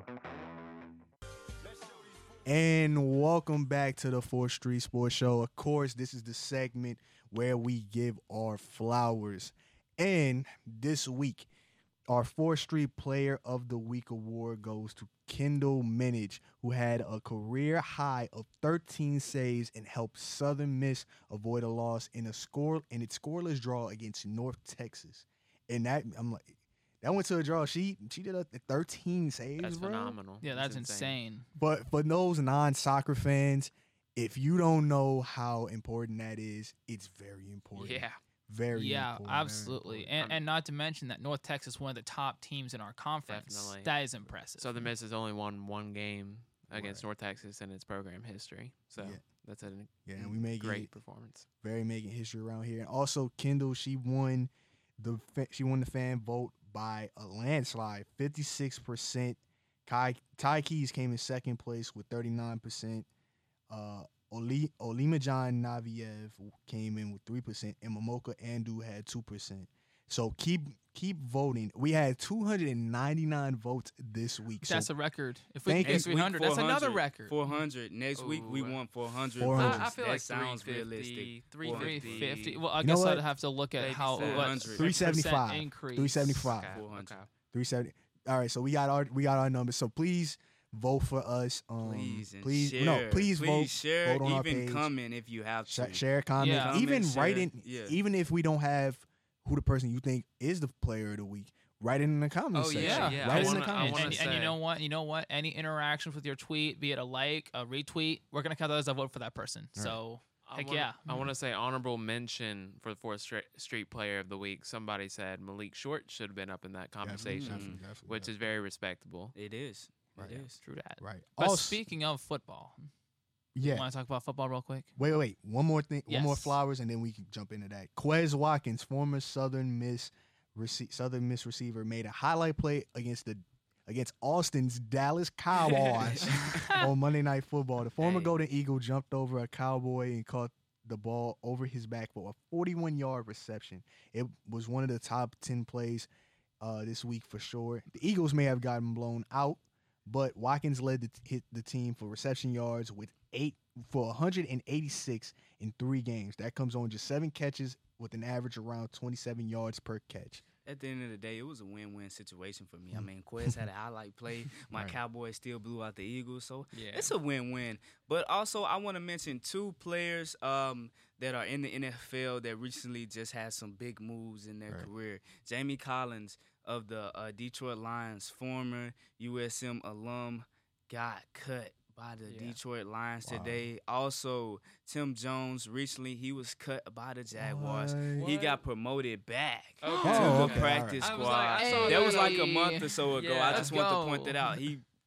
And welcome back to the fourth Street Sports Show. Of course, this is the segment where we give our flowers. And this week, our fourth Street Player of the Week award goes to Kendall Minich, who had a career high of thirteen saves and helped Southern Miss avoid a loss in a score in its scoreless draw against North Texas. And that I'm like, that went to a draw. She she did a thirteen saves. That's bro. phenomenal. Yeah, that's insane. But for those non-soccer fans, if you don't know how important that is, it's very important. Yeah. Very Yeah, important. very absolutely. important. And and not to mention that North Texas is one of the top teams in our conference. Definitely. That is impressive. Southern Miss has only won one game against Right. North Texas in its program history. So Yeah. that's a Yeah, and we make great it performance. very making history around here. And also, Kendall, she won the fa- she won the fan vote by a landslide, fifty-six percent. Kai Ty Keys came in second place with thirty-nine percent. Uh, Oli Olimajan Naviev came in with three percent, and Momoka Andu had two percent. So keep keep voting. We had two hundred ninety-nine votes this week. that's so a record. If we thank can you. get three hundred, that's another record. four hundred. Next week we Ooh. want four hundred. four hundred. I, I feel that like sounds three fifty, realistic. three three fifty. fifty. Well, I You know guess what? I'd have to look at Maybe how seven what hundred. three seventy-five. percent increase. three seventy-five. Okay, four hundred. okay. three seventy. All right, so we got our we got our numbers. So please vote for us. Um, Please and please, share. no, please, vote. share. vote on our Even page. comment if you have Sh- to. share, comment, Yeah. even Comment, write share. in. Yeah. Even if we don't have who the person you think is the player of the week, write it in the comments Oh, section. yeah, Yeah, yeah. Write I it in wanna- the I and, comments. wanna and, and you say- know what? You know what? Any interactions with your tweet, be it a like, a retweet, we're gonna count that as a vote for that person. Right. So I heck wanna, yeah. I want to say honorable mention for the fourth Street, street Player of the Week. Somebody said Malik Short should have been up in that Definitely, conversation, definitely, definitely, which is very respectable. It is. Right. It is. True that. right. But Also, speaking of football, yeah. want to talk about football real quick? Wait, wait, wait. One more thing. One more Yes. flowers, and then we can jump into that. Quez Watkins, former Southern Miss rece- Southern Miss receiver, made a highlight play against the against Austin's Dallas Cowboys on Monday Night Football. The former Hey. Golden Eagle jumped over a Cowboy and caught the ball over his back for a forty-one-yard reception. It was one of the top ten plays uh, this week for sure. The Eagles may have gotten blown out, but Watkins led the, hit the team for reception yards with eight for one hundred eighty-six in three games. That comes on just seven catches with an average around twenty-seven yards per catch. At the end of the day, it was a win-win situation for me. I mean, Quez had a highlight play. My Right. Cowboys still blew out the Eagles, so Yeah. it's a win-win. But also, I want to mention two players um, that are in the N F L that recently just had some big moves in their Right. career. Jamie Collins of the uh, Detroit Lions, former U S M alum, got cut by the Yeah. Detroit Lions Wow. today. Also, Tim Jones, recently he was cut by the Jaguars. What? He got promoted back Okay. to Oh, the okay, practice I was squad. like, I saw that was that. like a month or so ago. Yeah, I just let's want go. to point that out. He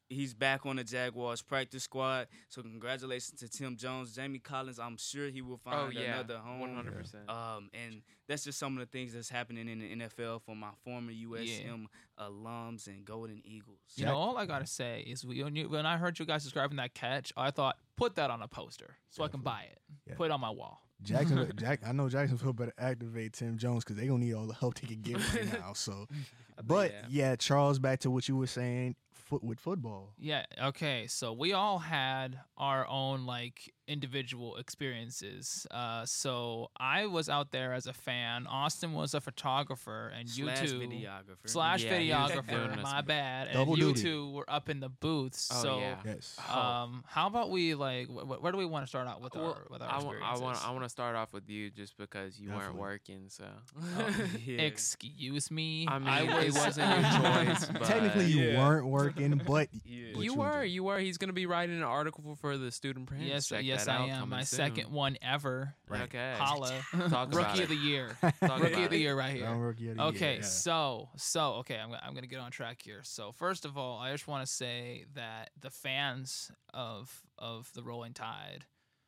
he's back on the Jaguars practice squad. So congratulations to Tim Jones. Jamie Collins, I'm sure he will find Oh yeah, another home. one hundred percent. Um, and that's just some of the things that's happening in the N F L for my former U S M alums and Golden Eagles. You know, all I gotta say is we, when, you, when I heard you guys describing that catch, I thought put that on a poster so I can buy it, Yeah. put it on my wall. Jacksonville, Jack, I know Jacksonville better activate Tim Jones because they're gonna need all the help they can get right now. So, but yeah. yeah, Charles, back to what you were saying, foot with football. Yeah. Okay. So we all had our own like individual experiences. Uh, so I was out there as a fan. Austin was a photographer, and Slash you two videographer. slash Yeah, he was doing videographer. us My bad. double and you duty. two were up in the booths. Oh, so yeah. Yes. um, how about we like? Wh- where do we want to start out with Well, our with our I want, I experiences? want, I want to start off with you just because you Definitely. weren't working. So, Oh, Yeah. Excuse me. I mean, I it was, wasn't your choice. But Technically, you Yeah. weren't working, but Yeah. but you you were, did. you were. He's gonna be writing an article for the student print. Yes, Check yes, that I out, am. coming My soon. second one ever. Right. Okay. Holla. Talk about Rookie it. of the year. Talk Rookie about of the it. year right here. I'm rookie of the Okay, year. so so okay, I'm I'm gonna get on track here. So first of all, I just want to say that the fans of of the Rolling Tide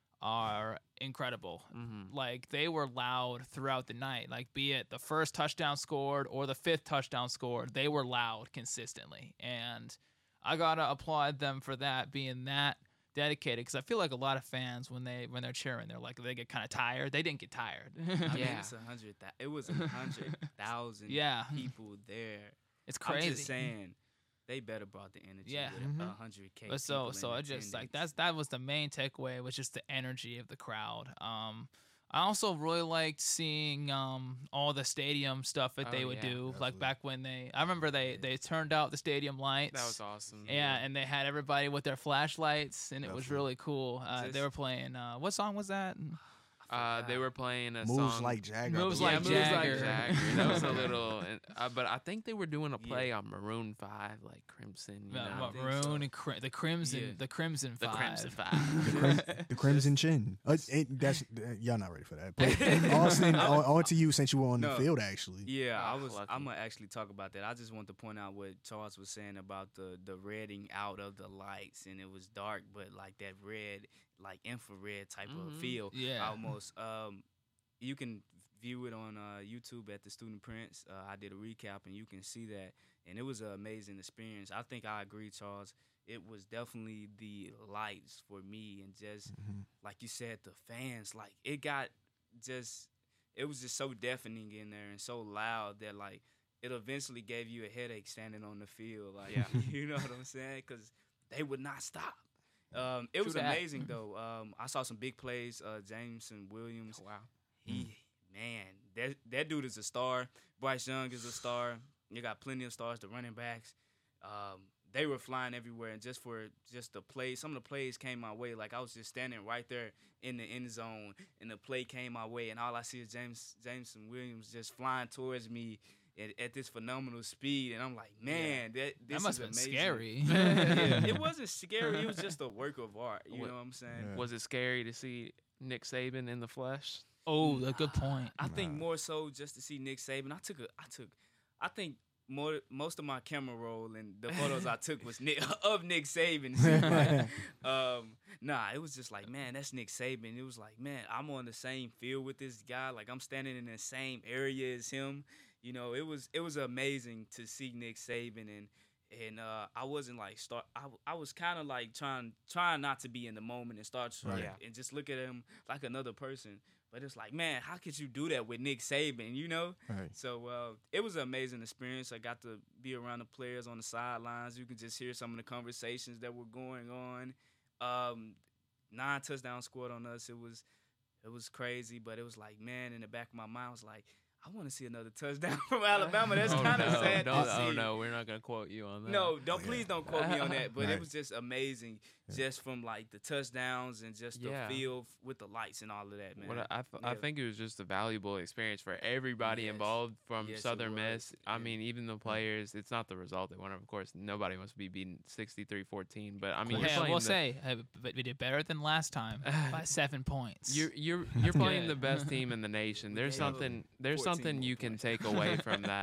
are incredible. Mhm. Like they were loud throughout the night. Like be it the first touchdown scored or the fifth touchdown scored, they were loud consistently, and I gotta applaud them for that, being that dedicated. Because I feel like a lot of fans when they when they're cheering, they're like they get kind of tired. They didn't get tired. I mean, Yeah. it's a hundred. thou- It was a hundred thousand Yeah. people there. It's crazy. I'm just saying, they better brought the energy. Yeah. with Mhm. a hundred k. But so so I just like that's that was the main takeaway, was just the energy of the crowd. Um, I also really liked seeing um all the stadium stuff that Oh, they would yeah, do. absolutely. Like back when they, I remember they they turned out the stadium lights. That was awesome. Yeah, and they had everybody with their flashlights, and it was Definitely. really cool. Uh, they Just- were playing. Uh, what song was that? Uh, they were playing a Moves song. like Jagger. Moves I like believe. yeah, moves Jagger. like Jagger. That was a little, uh, but I think they were doing a Yeah. play on Maroon Five, like Crimson. You Uh, know? what, think Maroon so. and Cri- the Crimson, Yeah. the Crimson the Five. Crimson The, Five. crim- the Crimson Chin. Uh, it, that's uh, y'all not ready for that. But Austin, on, on to you since you were on the No. field actually. Yeah, I Ah, was. lucky. I'm gonna actually talk about that. I just want to point out what Charles was saying about the the redding out of the lights, and it was dark, but like that red, like infrared type Mhm. of feel. Yeah. Almost. Um, you can view it on uh, YouTube at the Student Prints. Uh, I did a recap, and you can see that, and it was an amazing experience. I think I agree, Charles. It was definitely the lights for me, and just Mhm. like you said, the fans. Like it got just, it was just so deafening in there and so loud that like it eventually gave you a headache standing on the field. Like, Yeah. you know what I'm saying? Because they would not stop. Um, it True was that. amazing though. Um, I saw some big plays. Uh, Jameson Williams. Wow. He, man, that that dude is a star. Bryce Young is a star. You got plenty of stars. The running backs, um, they were flying everywhere. And just for just the play, some of the plays came my way. Like I was just standing right there in the end zone, and the play came my way, and all I see is James Jameson Williams just flying towards me at, at this phenomenal speed, and I'm like, man, that this That must is have been amazing. scary. Yeah, it wasn't scary. It was just a work of art. You What- know what I'm saying? Yeah. Was it scary to see Nick Saban in the flesh? Oh, a good point. I think Nah. more so just to see Nick Saban. I took a, I took, I think more most of my camera roll and the photos I took was Nick, of Nick Saban. But, um, nah, it was just like, man, that's Nick Saban. It was like, man, I'm on the same field with this guy. Like I'm standing in the same area as him. You know, it was it was amazing to see Nick Saban, and and uh, I wasn't like start. I, I was kind of like trying trying not to be in the moment and start to- Right. and just look at him like another person. But it's like, man, how could you do that with Nick Saban? You know. Right. So uh, it was an amazing experience. I got to be around the players on the sidelines. You could just hear some of the conversations that were going on. Um, nine touchdowns scored on us. It was it was crazy, but it was like, man, in the back of my mind, I was like, I want to see another touchdown from Alabama. That's oh, kind of no, sad don't- to see. Oh no, we're not gonna quote you on that. No, don't Oh, please yeah. don't quote me on that. But Right. it was just amazing, just from like the touchdowns and just the Yeah. feel f- with the lights and all of that, man. What I, I, th- I Yeah. think it was just a valuable experience for everybody Yes. involved from Yes, it Southern was. Miss. I Yeah. mean, even the players, it's not the result they wanted. Of course, nobody wants to be beaten sixty-three fourteen. But I mean, Hey, you're I playing will the, say, uh, but we did better than last time by seven points. you're you're you're playing good. the best team in the nation. There's gave up something there's fourteen something more you can points. take away from that.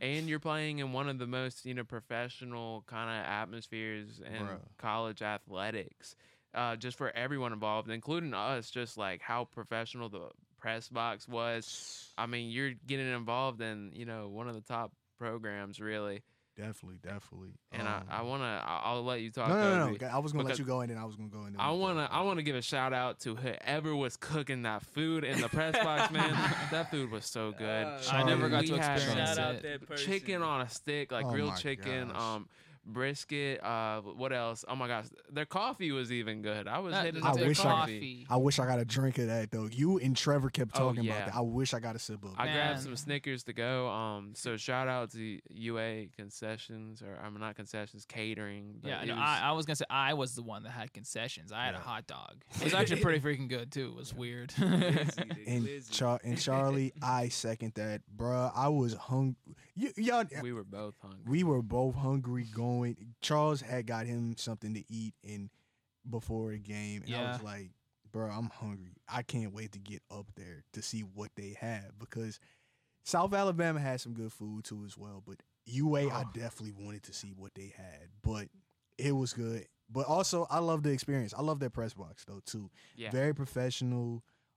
and you're playing in one of the most, you know, professional kind of atmospheres in Bruh. college athletics. Uh, just for everyone involved, including us, just like how professional the press box was. I mean, you're getting involved in, you know, one of the top programs, really. Definitely, definitely. And Um, I, I want to, I'll let you talk. No, no, no, Kobe, no. I was gonna let because you go, and then I was gonna go in. I want to, I want to give a shout out to whoever was cooking that food in the press box, man. That food was so good. Uh, I never got We to had experience Shout out it. that person. chicken on a stick, like Oh grilled my chicken, gosh. um, brisket. Uh, what else? Oh my gosh, their coffee was even good. I was That- hitting I up their wish I- coffee. I wish I got a drink of that though. You and Trevor kept Oh, talking yeah. about that. I wish I got a sip of it. I Man. grabbed some Snickers to go. Um, so shout out to U A concessions, or I'm not concessions, catering. but Yeah, it no, was- I, I was gonna say I was the one that had concessions. I had a Yeah. hot dog. It was actually pretty freaking good too. It was weird. Glizzy, the And glizzy. Char- and Charlie, I second that, bruh. I was hungry. You, y'all, we were both hungry. we were both hungry. Going. Charles had got him something to eat in before the game, and I Yeah. was like, bro, I'm hungry. I can't wait to get up there to see what they have, because South Alabama has some good food too as well. But U A, I Oh. definitely wanted to see what they had, but it was good. But also, I love the experience. I love their press box though too. yeah. Very professional.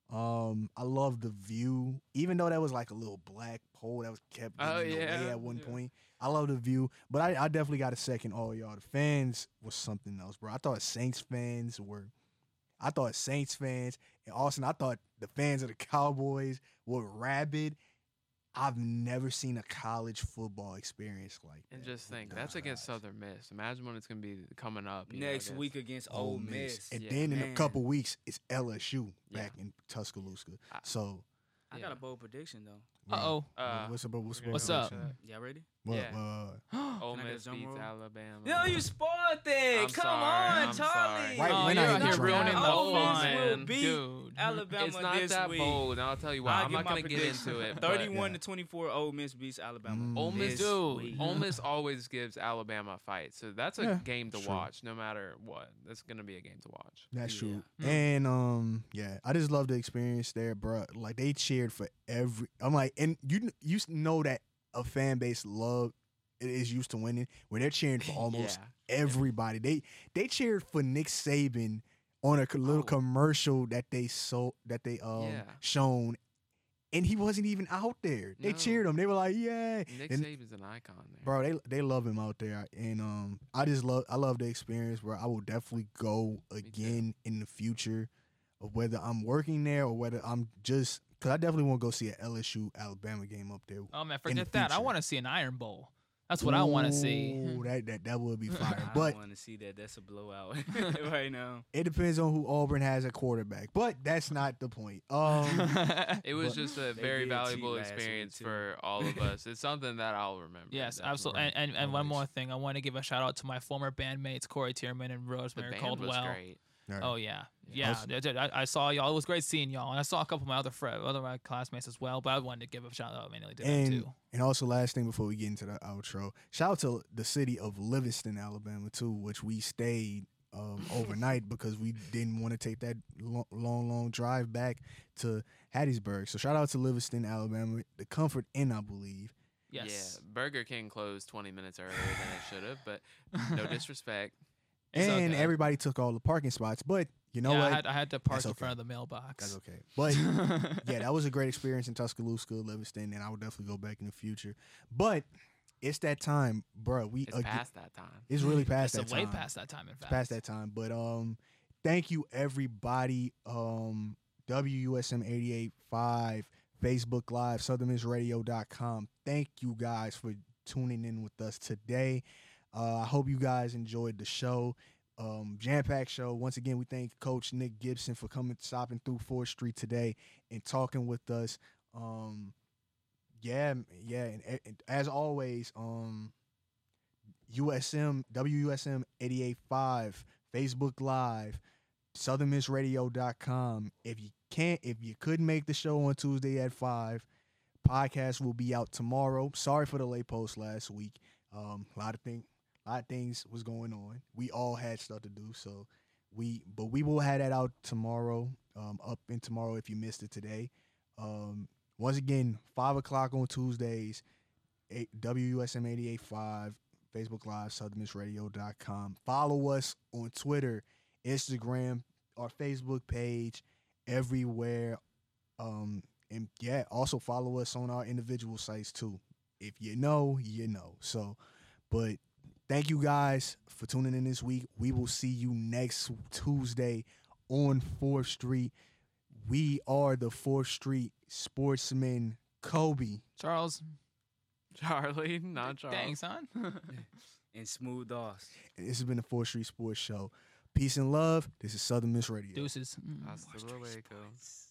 Um, I love the view, even though that was like a little black pole that was kept Oh, getting in the way yeah, at one yeah. point. I love the view, but I, I definitely got to second all y'all. The fans was something else, bro. I thought Saints fans were, I thought Saints fans and Austin. I thought the fans of the Cowboys were rabid. I've never seen a college football experience like that. And just think, with that's those against guys. Southern Miss. Imagine when it's gonna be coming up you know, Next against- week against Ole Ole Miss. And Yeah. then in a Man. couple weeks, it's L S U back Yeah. in Tuscaloosa. I- So, I got a bold prediction though. Uh oh. Uh, what's up? What's, we're What's gonna up? go to- Y'all ready? What, Yeah. uh, Ole Can I get a Miss drum beats roll? Alabama. No, you spoiled that. I'm Come sorry, on, I'm Charlie. sorry. Right, oh, when you're I out here drunk. ruining the Ole Miss fun, will beat dude. Alabama It's not this that week. bold, and I'll tell you why. I'll I'm give not my gonna get prediction. into it. but thirty-one Yeah. to twenty-four. Ole Miss beats Alabama. Mm. Ole Miss, this Dude. week. Ole Miss always gives Alabama a fight, so that's a Yeah, game to true. watch, no matter what. That's gonna be a game to watch. That's Yeah. true. Hmm. And um, yeah, I just love the experience there, bro. Like they cheered for every. I'm like, and you you know that a fan base love is used to winning, where they're cheering for almost Yeah. everybody. They they cheered for Nick Saban on a co- little Oh. commercial that they so that they um Yeah. shown, and he wasn't even out there. They No. cheered him. They were like, yeah, Nick and- Saban's an icon there. bro. They they love him out there, and um, I just love I love the experience, bro. I will definitely go too. again in the future, of whether I'm working there or whether I'm just because I definitely want to go see an L S U Alabama game up there. Oh man, the forget that. I future. want to see an Iron Bowl. That's what I want to see. Ooh, that that that would be fire. I But don't want to see that. That's a blowout right now. it depends on who Auburn has at quarterback. But that's not the point. Um, It was But- just a They very did valuable cheat last week, experience too. for all of us. It's something that I'll remember. Yes, definitely. absolutely. And, and, and one Always. more thing, I want to give a shout out to my former bandmates Corey Tierman and The Rosemary band Caldwell. was great. all right. Oh yeah, Yeah. yeah. I, did- I, I saw y'all. It was great seeing y'all, and I saw a couple of my other fr- other my classmates as well. But I wanted to give a shout out mainly to them and too. and also last thing before we get into the outro, shout out to the city of Livingston, Alabama too, which we stayed um, overnight because we didn't want to take that long, long, long drive back to Hattiesburg. So shout out to Livingston, Alabama, the Comfort Inn, I believe. Yes. Yeah, Burger King closed twenty minutes earlier than it should have, but no disrespect. It's and okay. everybody took all the parking spots, but you know yeah, what? I had, I had to park That's in okay. front of the mailbox. That's okay. But yeah, that was a great experience in Tuscaloosa, Livingston, and I would definitely go back in the future. But it's that time, bro. We It's again, past that time. it's really past It's that way time. past that time. In It's fact, past that time. But um, thank you everybody. Um, W U S M eighty-eight point five, Facebook Live, southern miss radio dot com. Thank you guys for tuning in with us today. Uh, I hope you guys enjoyed the show. Um, jam-packed show. Once again, we thank Coach Nick Gibson for coming, stopping through fourth Street today and talking with us. Um, yeah, yeah, and, and as always, um, U S M W U S M eighty-eight point five, Facebook Live, southern miss radio dot com. If you can't, if you couldn't make the show on Tuesday at five, podcast will be out tomorrow. Sorry for the late post last week. Um, a lot of things. A lot of things was going on. We all had stuff to do, so we but we will have that out tomorrow, um, up in tomorrow if you missed it today. Um, once again, five o'clock on Tuesdays. W U S M eight eight five, Facebook Live, southern miss radio dot com. Follow us on Twitter, Instagram, our Facebook page, everywhere. Um, and yeah, also follow us on our individual sites too. If you know, you know. So, but thank you guys for tuning in this week. We will see you next Tuesday on fourth Street. We are the fourth Street Sportsmen. Kobe. Charles. Charlie, not Charles. Dang, son. And Smooth Doss. And this has been the fourth Street Sports Show. Peace and love. This is Southern Miss Radio. Deuces. Hasta luego.